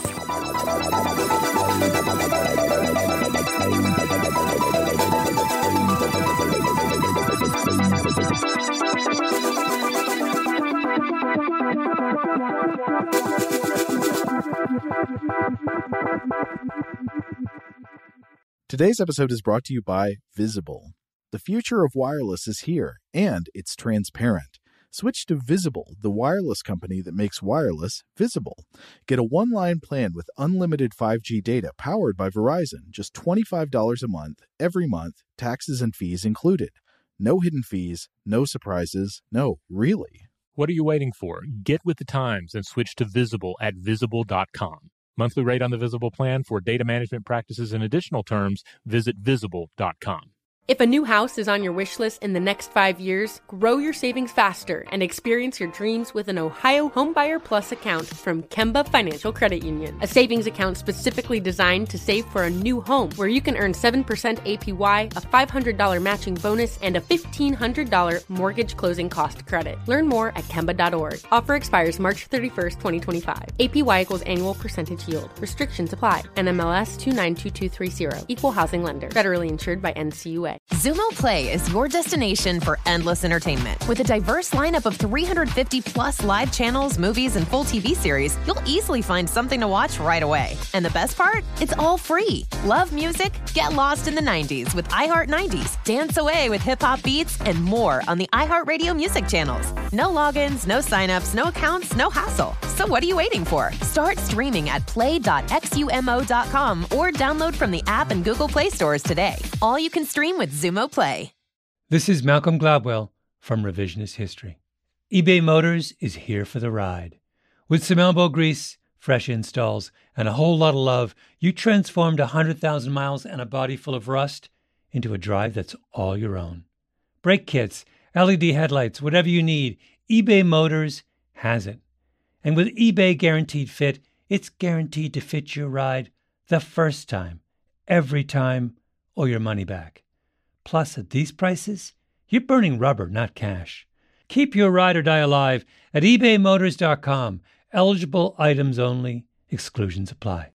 [SPEAKER 9] Today's episode is brought to you by Visible. The future of wireless is here, and it's transparent. Switch to Visible, the wireless company that makes wireless visible. Get a one-line plan with unlimited five G data powered by Verizon, just twenty-five dollars a month, every month, taxes and fees included. No hidden fees, no surprises, no, really.
[SPEAKER 8] What are you waiting for? Get with the times and switch to Visible at visible dot com. Monthly rate on the Visible plan. For data management practices and additional terms, visit visible dot com.
[SPEAKER 4] If a new house is on your wish list in the next five years, grow your savings faster and experience your dreams with an Ohio Homebuyer Plus account from Kemba Financial Credit Union. A savings account specifically designed to save for a new home, where you can earn seven percent A P Y, a five hundred dollars matching bonus, and a fifteen hundred dollars mortgage closing cost credit. Learn more at kemba dot org. Offer expires March thirty-first, twenty twenty-five. A P Y equals annual percentage yield. Restrictions apply. N M L S two nine two two three zero. Equal housing lender. Federally insured by N C U A.
[SPEAKER 5] Xumo Play is your destination for endless entertainment. With a diverse lineup of three hundred fifty plus live channels, movies, and full T V series, you'll easily find something to watch right away. And the best part? It's all free. Love music? Get lost in the nineties with iHeart nineties. Dance away with hip-hop beats and more on the iHeartRadio music channels. No logins, no signups, no accounts, no hassle. So what are you waiting for? Start streaming at play dot xumo dot com or download from the app and Google Play stores today. All you can stream with Xumo Play.
[SPEAKER 12] This is Malcolm Gladwell from Revisionist History. eBay Motors is here for the ride. With some elbow grease, fresh installs, and a whole lot of love, you transformed one hundred thousand miles and a body full of rust into a drive that's all your own. Brake kits, L E D headlights, whatever you need, eBay Motors has it. And with eBay Guaranteed Fit, it's guaranteed to fit your ride the first time, every time, or your money back. Plus, at these prices, you're burning rubber, not cash. Keep your ride or die alive at ebay motors dot com. Eligible items only. Exclusions apply.